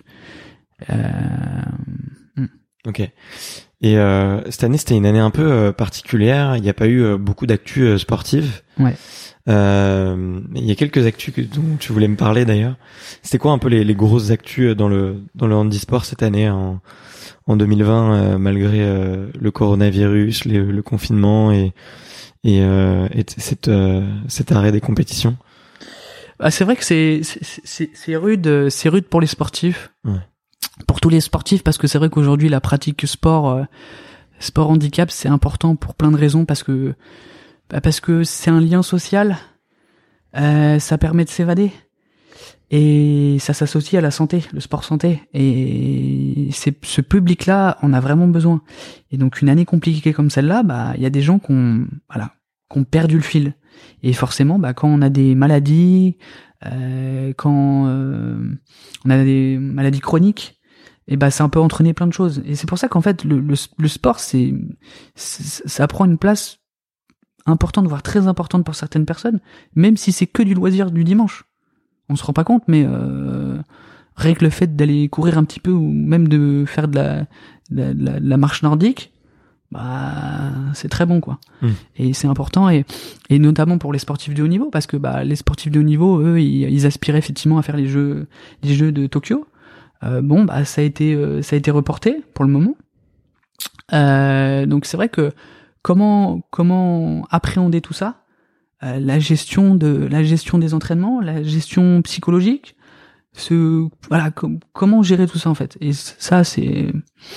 Ok. Et cette année, c'était une année un peu particulière. Il n'y a pas eu beaucoup d'actu sportive.
Ouais.
Il y a quelques actus dont tu voulais me parler d'ailleurs. C'était quoi un peu les grosses actus dans le handisport cette année en 2020, malgré le coronavirus, le confinement et cet arrêt des compétitions?
C'est vrai que c'est rude pour les sportifs.
Ouais.
Pour tous les sportifs, parce que c'est vrai qu'aujourd'hui la pratique sport handicap, c'est important pour plein de raisons, parce que c'est un lien social, ça permet de s'évader, Et ça s'associe à la santé, le sport santé. Et ce public-là en a vraiment besoin. Et donc une année compliquée comme celle-là, bah il y a des gens qui ont perdu le fil. Et forcément, bah quand on a des maladies, quand on a des maladies chroniques, et bah ça peut entraîner plein de choses. Et c'est pour ça qu'en fait le sport, ça prend une place importante, voire très importante pour certaines personnes, même si c'est que du loisir du dimanche. On se rend pas compte, mais rien que le fait d'aller courir un petit peu ou même de faire de la marche nordique, bah c'est très bon quoi. Et c'est important et notamment pour les sportifs de haut niveau, parce que bah les sportifs de haut niveau, eux, ils aspiraient effectivement à faire les jeux de Tokyo. Bon bah ça a été reporté pour le moment. Donc c'est vrai que comment appréhender tout ça? La gestion des entraînements, la gestion psychologique, comment gérer tout ça en fait. Et ça c'est,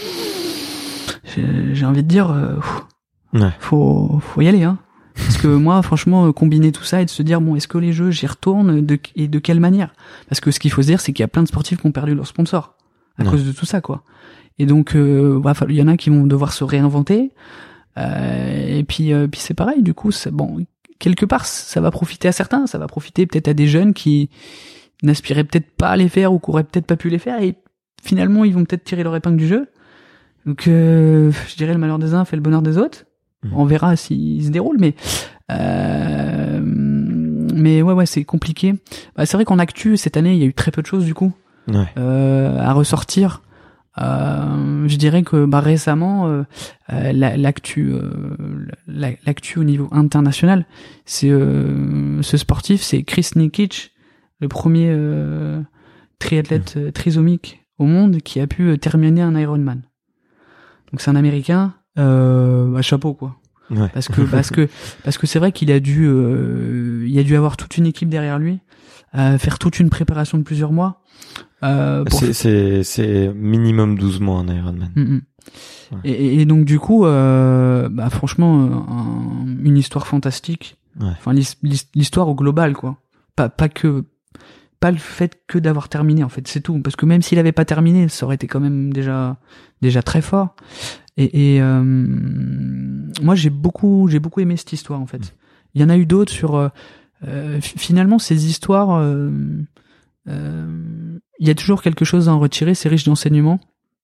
j'ai envie de dire, faut y aller hein. Parce que moi franchement combiner tout ça et de se dire bon, est-ce que les jeux j'y retourne et de quelle manière? Parce que ce qu'il faut se dire c'est qu'il y a plein de sportifs qui ont perdu leur sponsor à cause de tout ça quoi. Et donc il y en a qui vont devoir se réinventer. Et puis c'est pareil, du coup bon, quelque part ça va profiter à certains, ça va profiter peut-être à des jeunes qui n'aspiraient peut-être pas à les faire ou qui auraient peut-être pas pu les faire, et finalement ils vont peut-être tirer leur épingle du jeu. Donc je dirais le malheur des uns fait le bonheur des autres. On verra s'il se déroule, mais ouais c'est compliqué. Bah, c'est vrai qu'en actu cette année il y a eu très peu de choses du coup à ressortir. Je dirais que récemment l'actu au niveau international, c'est ce sportif, c'est Chris Nikic, le premier triathlète trisomique au monde qui a pu terminer un Ironman. Donc c'est un Américain, chapeau quoi. Parce que c'est vrai qu'il a dû avoir toute une équipe derrière lui, faire toute une préparation de plusieurs mois.
C'est minimum 12 mois un Ironman.
Et donc du coup franchement une histoire fantastique. Enfin l'histoire au global quoi. Pas le fait que d'avoir terminé en fait, c'est tout, parce que même s'il avait pas terminé, ça aurait été quand même déjà très fort. Et moi j'ai beaucoup aimé cette histoire en fait. Il y en a eu d'autres sur finalement ces histoires, il y a toujours quelque chose à en retirer, c'est riche d'enseignements,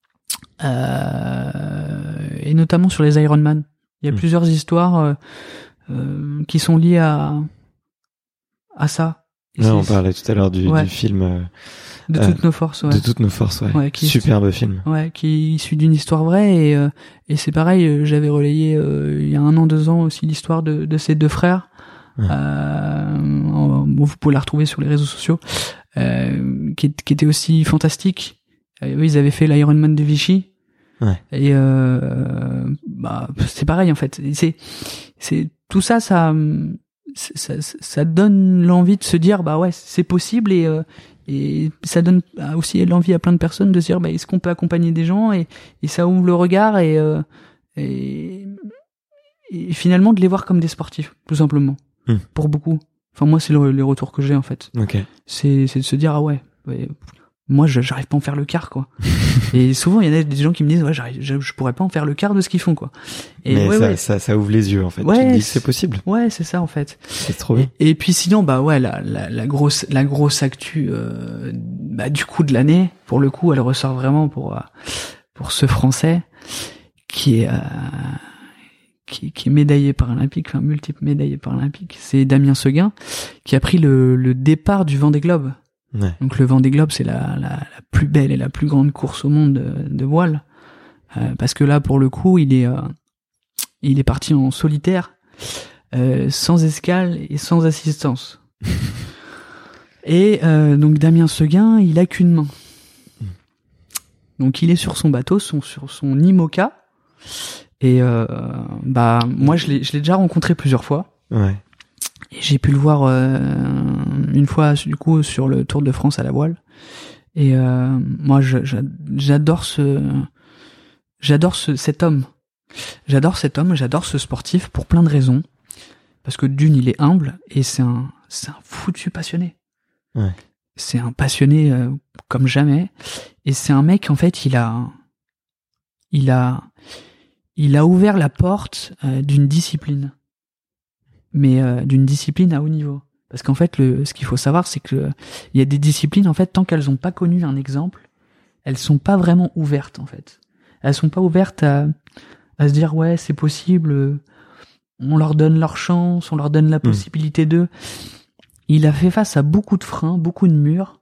et notamment sur les Ironman. Il y a plusieurs histoires qui sont liées à ça.
On parlait tout à l'heure du film
de toutes nos forces.
De toutes nos forces, superbe film.
Qui est issu d'une histoire vraie, et c'est pareil. J'avais relayé il y a 1 an, 2 ans aussi l'histoire de ces 2 frères. Vous pouvez la retrouver sur les réseaux sociaux, qui était aussi fantastique. Eux, ils avaient fait l'Ironman de Vichy. Et c'est pareil en fait. C'est tout ça, ça donne l'envie de se dire c'est possible, et ça donne aussi l'envie à plein de personnes de se dire est-ce qu'on peut accompagner des gens, et ça ouvre le regard, et finalement de les voir comme des sportifs tout simplement. Pour beaucoup, enfin moi c'est les retours que j'ai en fait. C'est de se dire moi j'arrive pas à en faire le quart quoi. Et souvent il y en a des gens qui me disent je pourrais pas en faire le quart de ce qu'ils font quoi. Et
mais ça ouvre les yeux en fait. Tu te dis que c'est possible.
C'est ça en fait.
C'est trop bien.
Et puis sinon la grosse actu du coup de l'année, pour le coup elle ressort vraiment pour ce Français qui est médaillé paralympique, enfin multiple médaillé paralympique. C'est Damien Seguin qui a pris le départ du Vendée Globe. Donc le Vendée Globe, c'est la plus belle et la plus grande course au monde de voile, parce que là pour le coup il est parti en solitaire, sans escale et sans assistance. Et donc Damien Seguin, il a qu'une main. Donc il est sur son bateau, sur son IMOCA, et moi je l'ai déjà rencontré plusieurs fois. Et j'ai pu le voir une fois du coup sur le Tour de France à la voile, et moi j'adore cet homme, j'adore ce sportif pour plein de raisons, parce que d'une il est humble, et c'est un foutu passionné. c'est un passionné comme jamais, et c'est un mec, en fait, il a ouvert la porte d'une discipline, mais d'une discipline à haut niveau. Parce qu'en fait, ce qu'il faut savoir, c'est que il y a des disciplines, en fait, tant qu'elles n'ont pas connu un exemple, elles sont pas vraiment ouvertes, en fait. Elles sont pas ouvertes à se dire ouais, c'est possible. On leur donne leur chance, on leur donne la possibilité d'eux. Il a fait face à beaucoup de freins, beaucoup de murs.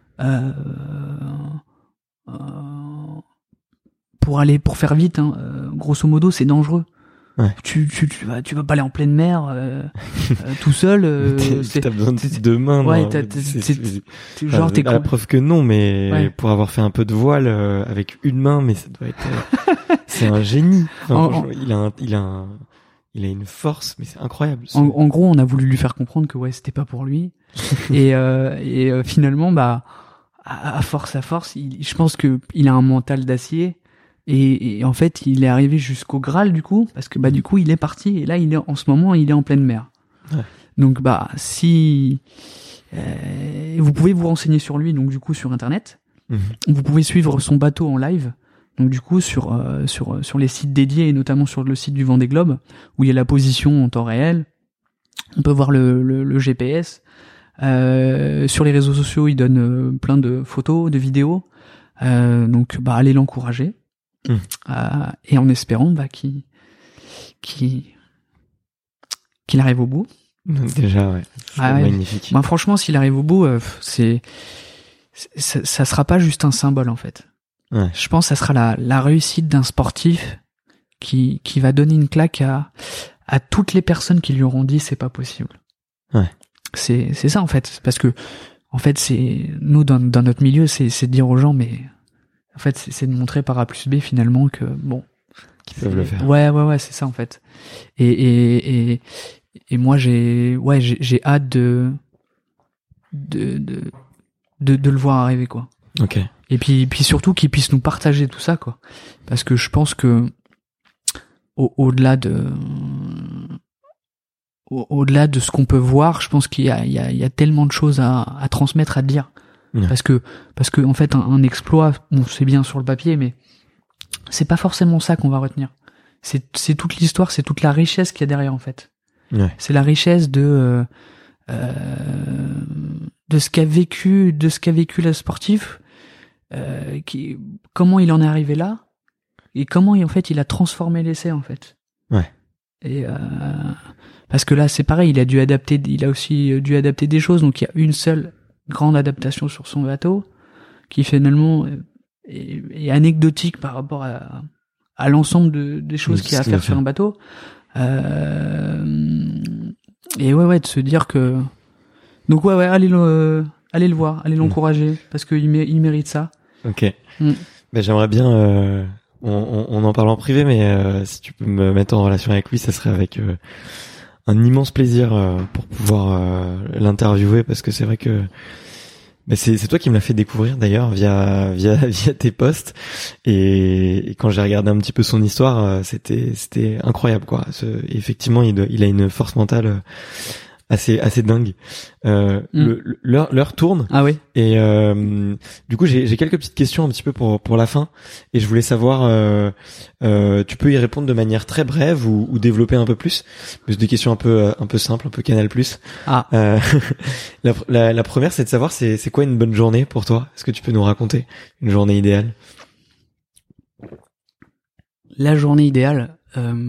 Pour faire vite, grosso modo, c'est dangereux.
Ouais.
Tu vas pas aller en pleine mer tout seul.
T'as besoin de deux mains.
Ouais,
genre t'es la preuve que non, mais pour avoir fait un peu de voile avec une main, mais ça doit être. C'est un génie. Enfin, il a une force, mais c'est incroyable.
En gros, on a voulu lui faire comprendre que ouais, c'était pas pour lui. et finalement, bah, à force, je pense que il a un mental d'acier. Et en fait, il est arrivé jusqu'au Graal, du coup, parce que, bah, du coup, il est parti, et là, en ce moment, il est en pleine mer.
Ouais.
Donc, bah, si, vous pouvez vous renseigner sur lui, donc, du coup, sur Internet. Vous pouvez suivre son bateau en live. Donc, du coup, sur les sites dédiés, et notamment sur le site du Vendée Globe, où il y a la position en temps réel. On peut voir le GPS. Sur les réseaux sociaux, il donne plein de photos, de vidéos. Donc, bah, allez l'encourager. Et en espérant qu'il arrive au bout.
Déjà, ouais. Magnifique.
Bah, franchement, s'il arrive au bout, ça sera pas juste un symbole, en fait.
Ouais.
Je pense que ça sera la réussite d'un sportif qui va donner une claque à toutes les personnes qui lui auront dit c'est pas possible.
Ouais.
C'est ça, en fait. Parce que, en fait, c'est, nous, dans notre milieu, c'est de dire aux gens, mais, en fait, c'est de montrer par A plus B, finalement, que, bon.
Qu'ils peuvent le faire.
Ouais, c'est ça, en fait. Et moi, j'ai hâte de le voir arriver, quoi.
Ok.
Et puis surtout qu'ils puissent nous partager tout ça, quoi. Parce que je pense que, au-delà de ce qu'on peut voir, je pense qu'il y a tellement de choses à transmettre, à dire. Ouais. Parce que en fait un exploit, bon, c'est bien sur le papier, mais c'est pas forcément ça qu'on va retenir. C'est toute l'histoire, c'est toute la richesse qu'il y a derrière, en fait.
Ouais.
C'est la richesse de ce qu'a vécu le sportif, comment il en est arrivé là, et comment en fait il a transformé l'essai, en fait.
Ouais.
Et parce que là c'est pareil, il a aussi dû adapter des choses, donc il y a une seule grande adaptation sur son bateau qui finalement est anecdotique par rapport à l'ensemble des choses qu'il y a à faire sur un bateau. Et ouais, de se dire que, donc ouais, allez le voir, allez l'encourager, parce qu'il mérite ça.
Ok. Ben, j'aimerais bien, on en parle en privé, mais si tu peux me mettre en relation avec lui, ça serait avec un immense plaisir pour pouvoir l'interviewer, parce que c'est vrai que c'est toi qui me l'as fait découvrir d'ailleurs via tes posts, et quand j'ai regardé un petit peu son histoire, c'était incroyable, quoi. Effectivement, il a une force mentale assez dingue. L'heure tourne.
Ah oui.
Et du coup, j'ai quelques petites questions un petit peu pour la fin, et je voulais savoir, tu peux y répondre de manière très brève ou développer un peu plus. C'est des questions un peu simples, un peu Canal+.
Ah.
La première, c'est de savoir c'est quoi une bonne journée pour toi. Est-ce que tu peux nous raconter une journée idéale?
La journée idéale,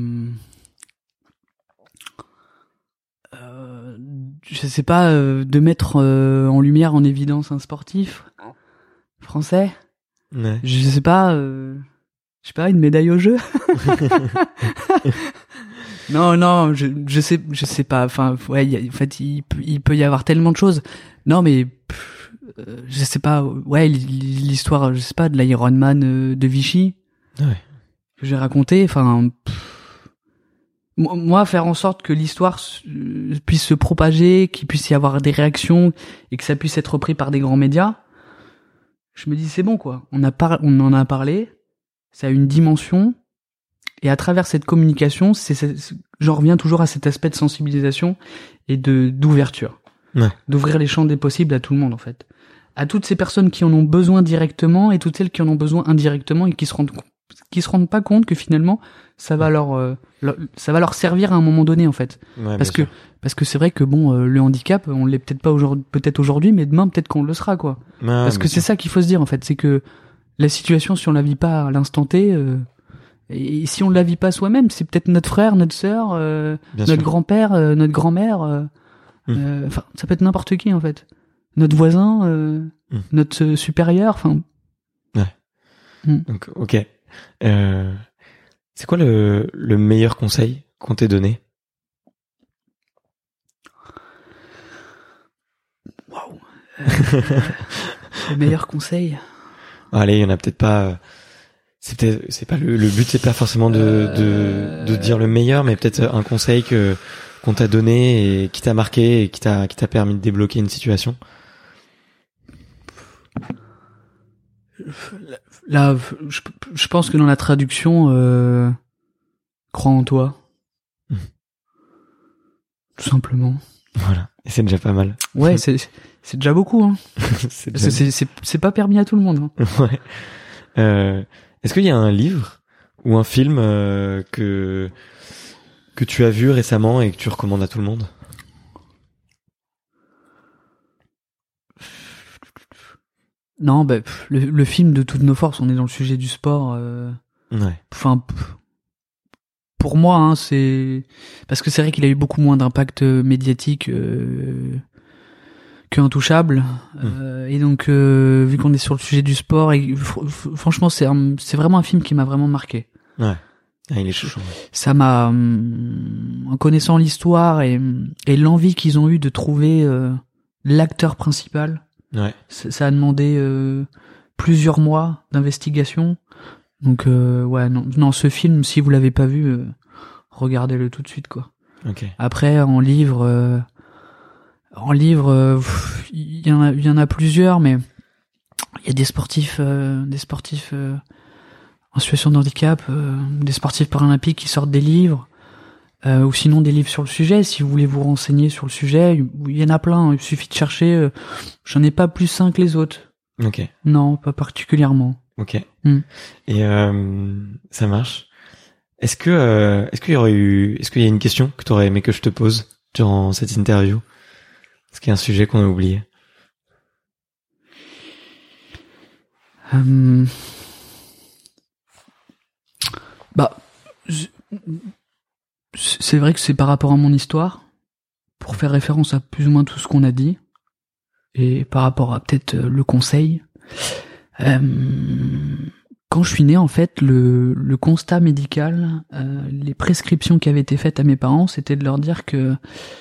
je sais pas, de mettre en lumière, en évidence un sportif français.
Ouais.
Je sais pas, une médaille au jeu. Non, je sais pas. Enfin, ouais, en fait, il peut y avoir tellement de choses. Non, mais je sais pas. Ouais, l'histoire, je sais pas, de l'Ironman de Vichy,
ouais,
que j'ai raconté. Enfin, moi, faire en sorte que l'histoire puisse se propager, qu'il puisse y avoir des réactions et que ça puisse être repris par des grands médias, je me dis c'est bon, quoi. On en a parlé, ça a une dimension, et à travers cette communication, j'en reviens toujours à cet aspect de sensibilisation et d'ouverture.
Ouais.
D'ouvrir les champs des possibles à tout le monde, en fait. à toutes ces personnes qui en ont besoin directement et toutes celles qui en ont besoin indirectement et qui se rendent pas compte que finalement ça va leur servir à un moment donné en fait.
Ouais,
parce que c'est vrai que le handicap on l'est peut-être pas aujourd'hui mais demain peut-être qu'on le sera quoi.
Ouais,
parce que c'est ça qu'il faut se dire en fait, c'est que la situation si on la vit pas à l'instant T et si on la vit pas soi-même, c'est peut-être notre frère, notre sœur, notre grand-père, notre grand-mère, enfin ça peut être n'importe qui en fait. Notre voisin, notre supérieur, enfin.
Ouais. Donc, ok. C'est quoi le meilleur conseil qu'on t'ait donné?
Waouh. Le meilleur conseil.
Allez, il y en a peut-être pas. C'est pas le but, c'est pas forcément de dire le meilleur, mais peut-être un conseil qu'on t'a donné et qui t'a marqué et qui t'a permis de débloquer une situation.
Là, je pense que dans la traduction, crois en toi. Tout simplement.
Voilà. Et c'est déjà pas mal.
Ouais, c'est déjà beaucoup, hein. c'est pas permis à tout le monde, hein.
Ouais. Est-ce qu'il y a un livre ou un film que tu as vu récemment et que tu recommandes à tout le monde?
Non, le film de toutes nos forces, on est dans le sujet du sport.
Ouais.
Enfin, pour moi, hein, c'est parce que c'est vrai qu'il a eu beaucoup moins d'impact médiatique que Intouchable. Et donc, vu qu'on est sur le sujet du sport, et franchement, c'est vraiment un film qui m'a vraiment marqué.
Ouais. Ah, il est chouchou.
Ça m'a, en connaissant l'histoire et l'envie qu'ils ont eu de trouver l'acteur principal.
Ouais.
Ça a demandé plusieurs mois d'investigation. Donc ouais, non, ce film, si vous l'avez pas vu, regardez-le tout de suite quoi.
Okay.
Après en livre, il y en a plusieurs, mais il y a des sportifs en situation de handicap, des sportifs paralympiques qui sortent des livres. Ou sinon des livres sur le sujet, si vous voulez vous renseigner sur le sujet, il y en a plein, il suffit de chercher, j'en ai pas plus un que les autres.
Ok.
Non, pas particulièrement.
Ok. Et ça marche. Est-ce qu'il y a une question que tu aurais aimé que je te pose durant cette interview? Est-ce qu'il y a un sujet qu'on a oublié?
C'est vrai que c'est par rapport à mon histoire, pour faire référence à plus ou moins tout ce qu'on a dit, et par rapport à peut-être le conseil. Quand je suis né, en fait, le constat médical, les prescriptions qui avaient été faites à mes parents, c'était de leur dire que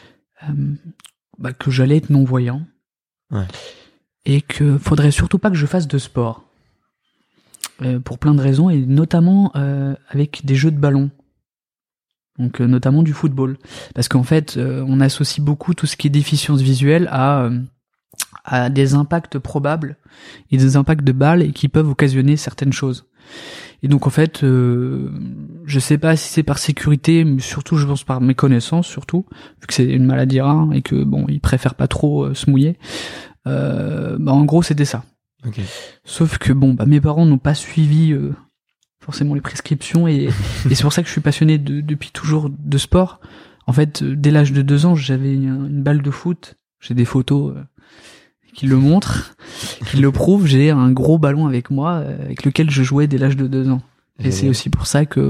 j'allais être non-voyant,
ouais.
Et que faudrait surtout pas que je fasse de sport, pour plein de raisons, et notamment avec des jeux de ballon. Donc notamment du football, parce qu'en fait on associe beaucoup tout ce qui est déficience visuelle à des impacts probables et des impacts de balles et qui peuvent occasionner certaines choses. Et donc en fait je sais pas si c'est par sécurité, mais surtout je pense par méconnaissance, surtout vu que c'est une maladie rare et que ils préfèrent pas trop se mouiller. En gros c'était ça.
Okay.
Sauf que mes parents n'ont pas suivi forcément les prescriptions et c'est pour ça que je suis passionné depuis toujours de sport. En fait, dès l'âge de 2 ans, j'avais une balle de foot. J'ai des photos qui le montrent, qui le prouvent. J'ai un gros ballon avec moi, avec lequel je jouais dès l'âge de 2 ans. Et c'est aussi pour ça que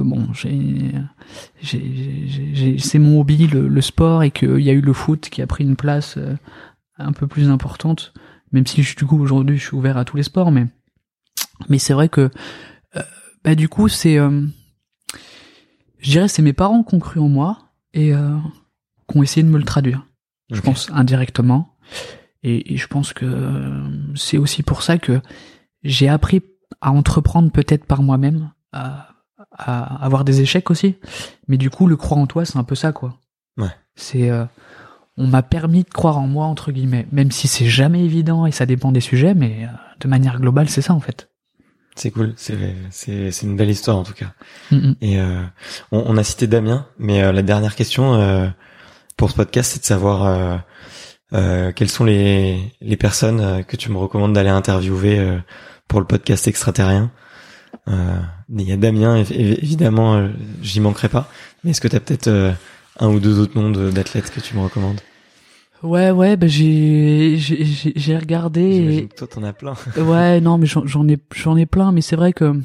c'est mon hobby, le sport, et qu'il y a eu le foot qui a pris une place un peu plus importante. Même si du coup aujourd'hui je suis ouvert à tous les sports, mais c'est vrai que du coup, je dirais, c'est mes parents qui ont cru en moi et qui ont essayé de me le traduire. Okay. Je pense indirectement. Et je pense que c'est aussi pour ça que j'ai appris à entreprendre peut-être par moi-même, à avoir des échecs aussi. Mais du coup, le croire en toi, c'est un peu ça, quoi.
Ouais.
C'est, on m'a permis de croire en moi, entre guillemets. Même si c'est jamais évident et ça dépend des sujets, mais de manière globale, c'est ça, en fait.
C'est cool, c'est une belle histoire en tout cas. Et on a cité Damien, mais la dernière question pour ce podcast, c'est de savoir quelles sont les personnes que tu me recommandes d'aller interviewer pour le podcast Extraterrien? Il y a Damien, évidemment, j'y manquerai pas. Mais est-ce que t'as peut-être un ou deux autres noms d'athlètes que tu me recommandes?
Ouais, bah j'ai regardé.
J'imagine que toi t'en as plein.
Ouais, non, mais j'en ai plein, mais c'est vrai que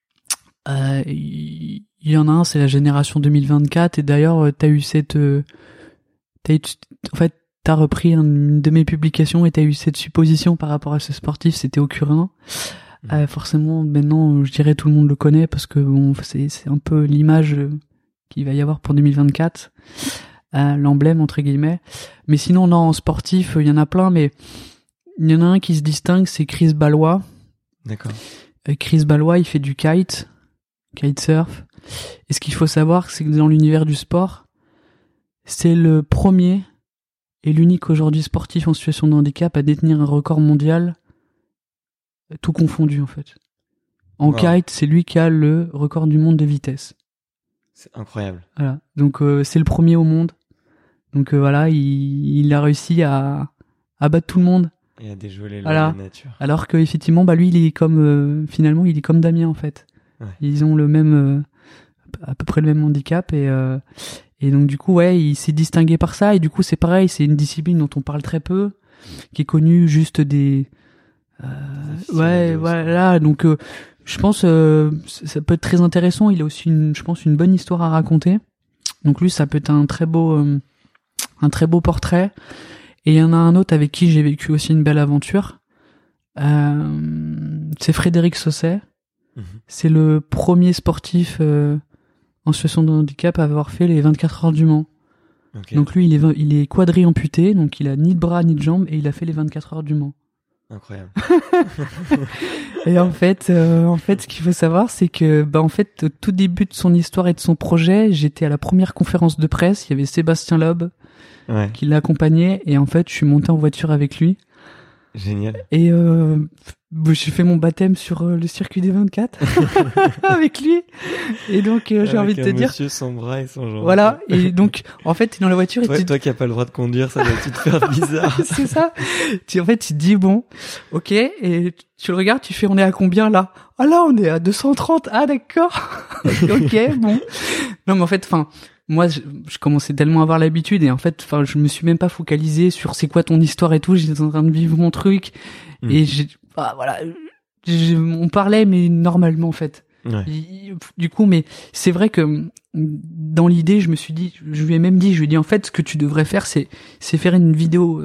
il y en a un, c'est la génération 2024, et d'ailleurs en fait, t'as repris une de mes publications et t'as eu cette supposition par rapport à ce sportif, c'était Okurin. Forcément, maintenant, je dirais tout le monde le connaît parce que bon, c'est un peu l'image qu'il va y avoir pour 2024, l'emblème entre guillemets. Mais sinon, non, en sportif, il y en a plein, mais il y en a un qui se distingue, c'est Chris Ballois.
D'accord.
Chris Ballois, il fait du kitesurf. Et ce qu'il faut savoir, c'est que dans l'univers du sport, c'est le premier et l'unique aujourd'hui sportif en situation de handicap à détenir un record mondial, tout confondu en fait. En kite, c'est lui qui a le record du monde de vitesse.
C'est incroyable.
Voilà. Donc c'est le premier au monde. Donc voilà, il a réussi à battre tout le monde.
Et à déjouer les lois de la nature.
Alors que effectivement, lui, il est comme finalement, il est comme Damien en fait. Ouais. Ils ont le même, à peu près le même handicap et donc du coup, ouais, il s'est distingué par ça. Et du coup, c'est pareil, c'est une discipline dont on parle très peu, qui est connue juste des ouais, voilà. Donc je pense ça peut être très intéressant. Il a aussi je pense une bonne histoire à raconter. Donc lui, ça peut être un très beau portrait. Et il y en a un autre avec qui j'ai vécu aussi une belle aventure. C'est Frédéric Sausset. Mmh. C'est le premier sportif en situation de handicap à avoir fait les 24 heures du Mans. Okay. Donc lui, il est quadri-amputé, donc il a ni de bras ni de jambes, et il a fait les 24 heures du Mans.
Incroyable.
Et en fait, ce qu'il faut savoir, c'est que, en fait, au tout début de son histoire et de son projet, j'étais à la première conférence de presse. Il y avait Sébastien Loeb qui l'accompagnait, et en fait, je suis monté en voiture avec lui.
Génial.
Et j'ai fait mon baptême sur le circuit des 24 avec lui. Et donc j'ai envie de te dire,
monsieur sans bras et sans jambes.
Voilà. Et donc en fait, t'es dans la voiture et
toi qui as pas le droit de conduire, ça doit te faire bizarre.
C'est ça. En fait, tu te dis bon, ok, et tu le regardes, tu fais on est à combien là? Ah là, on est à 230. Ah d'accord. Ok, bon. Non mais en fait, moi, je commençais tellement à avoir l'habitude et en fait, je me suis même pas focalisé sur c'est quoi ton histoire et tout. J'étais en train de vivre mon truc et on parlait mais normalement en fait. Ouais. Du coup, mais c'est vrai que dans l'idée, je lui ai dit en fait, ce que tu devrais faire, c'est faire une vidéo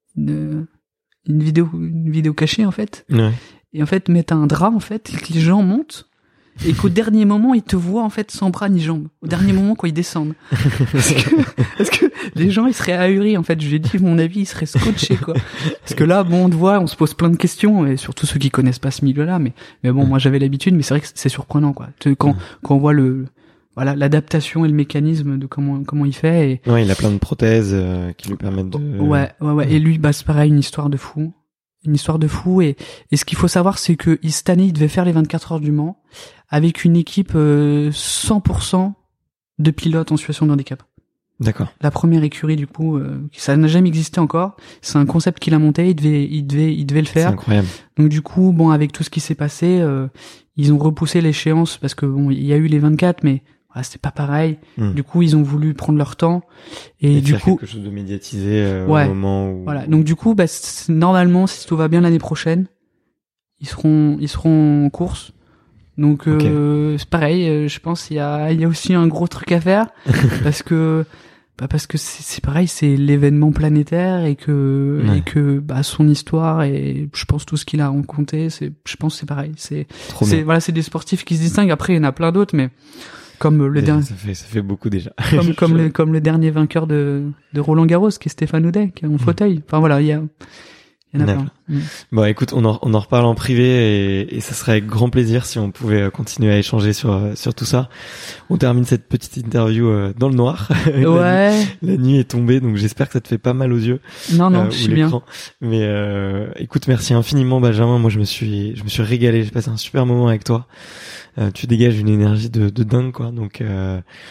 cachée en fait. Ouais. Et en fait, mettre un drap en fait et que les gens montent. Et qu'au dernier moment, ils te voient en fait sans bras ni jambes. Au dernier moment, quand ils descendent. Parce que les gens, ils seraient ahuris en fait. Je lui ai dit, mon avis, ils seraient scotchés quoi. Parce que là, bon, on te voit, on se pose plein de questions, et surtout ceux qui connaissent pas ce milieu-là. Mais bon, moi j'avais l'habitude, mais c'est vrai que c'est surprenant quoi. Quand on voit l'adaptation et le mécanisme de comment il fait. Et...
Ouais, il a plein de prothèses qui lui permettent de.
Ouais. Et lui, c'est pareil, une histoire de fou. Et ce qu'il faut savoir, c'est que cette année, il devait faire les 24 heures du Mans avec une équipe 100% de pilotes en situation de handicap.
D'accord.
La première écurie, du coup, ça n'a jamais existé encore. C'est un concept qu'il a monté. Il devait le faire.
C'est incroyable.
Donc du coup, bon, avec tout ce qui s'est passé, ils ont repoussé l'échéance parce que bon, il y a eu les 24, mais c'était pas pareil. Du coup, ils ont voulu prendre leur temps et du
faire
coup
quelque chose de médiatisé au moment où.
Voilà. Donc du coup, normalement, si tout va bien l'année prochaine, ils seront en course. Donc c'est pareil. Je pense il y a aussi un gros truc à faire parce que c'est pareil, c'est l'événement planétaire et que son histoire et je pense tout ce qu'il a raconté, je pense c'est pareil. C'est des sportifs qui se distinguent. Après, il y en a plein d'autres, mais comme le dernier,
ça fait beaucoup déjà.
comme le dernier vainqueur de Roland Garros, qui est Stéphane Houdet, qui est en fauteuil. Enfin voilà, il y en a plein.
Bon, écoute, on en reparle en privé et ça serait avec grand plaisir si on pouvait continuer à échanger sur tout ça. On termine cette petite interview dans le noir.
Ouais.
La nuit est tombée, donc j'espère que ça te fait pas mal aux yeux.
Non, je suis bien.
Mais écoute, merci infiniment Benjamin. Moi, je me suis régalé. J'ai passé un super moment avec toi. Tu dégages une énergie de dingue, quoi. Donc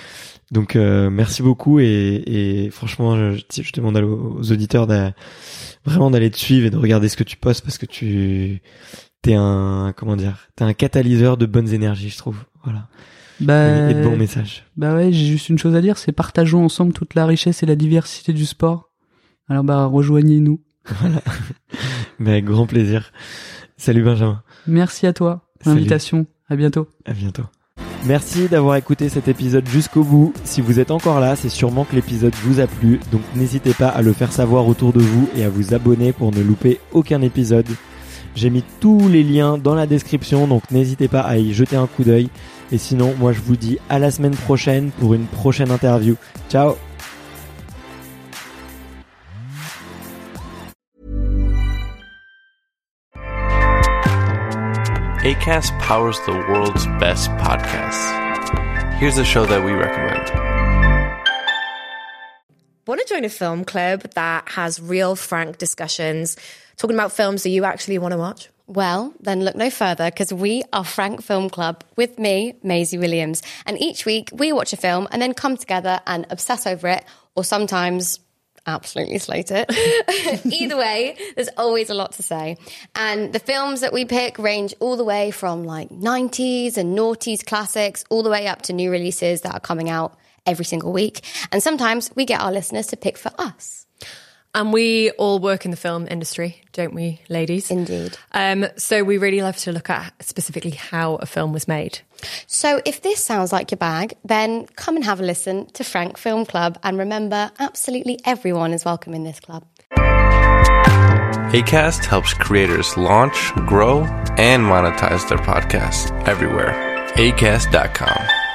Donc merci beaucoup et franchement je demande aux auditeurs vraiment d'aller te suivre et de regarder ce que tu postes parce que t'es un catalyseur de bonnes énergies, je trouve. Voilà. Et de bons messages.
Bah ouais, j'ai juste une chose à dire, c'est partageons ensemble toute la richesse et la diversité du sport. Alors rejoignez-nous.
Voilà. Mais avec grand plaisir. Salut Benjamin.
Merci à toi pour l'invitation. À bientôt.
À bientôt. Merci d'avoir écouté cet épisode jusqu'au bout. Si vous êtes encore là, c'est sûrement que l'épisode vous a plu. Donc n'hésitez pas à le faire savoir autour de vous et à vous abonner pour ne louper aucun épisode. J'ai mis tous les liens dans la description, donc n'hésitez pas à y jeter un coup d'œil. Et sinon, moi je vous dis à la semaine prochaine pour une prochaine interview. Ciao!
Acast powers the world's best podcasts. Here's a show that we recommend.
Want to join a film club that has real, frank discussions, talking about films that you actually want to watch?
Well, then look no further because we are Frank Film Club with me, Maisie Williams. And each week we watch a film and then come together and obsess over it, or sometimes absolutely slate it. Either way, there's always a lot to say. And the films that we pick range all the way from like 90s and noughties classics all the way up to new releases that are coming out every single week. And sometimes we get our listeners to pick for us.
And we all work in the film industry, don't we, ladies?
Indeed.
So we really love to look at specifically how a film was made.
So if this sounds like your bag, then come and have a listen to Frank Film Club. And remember, absolutely everyone is welcome in this club.
Acast helps creators launch, grow, and monetize their podcasts everywhere. Acast.com.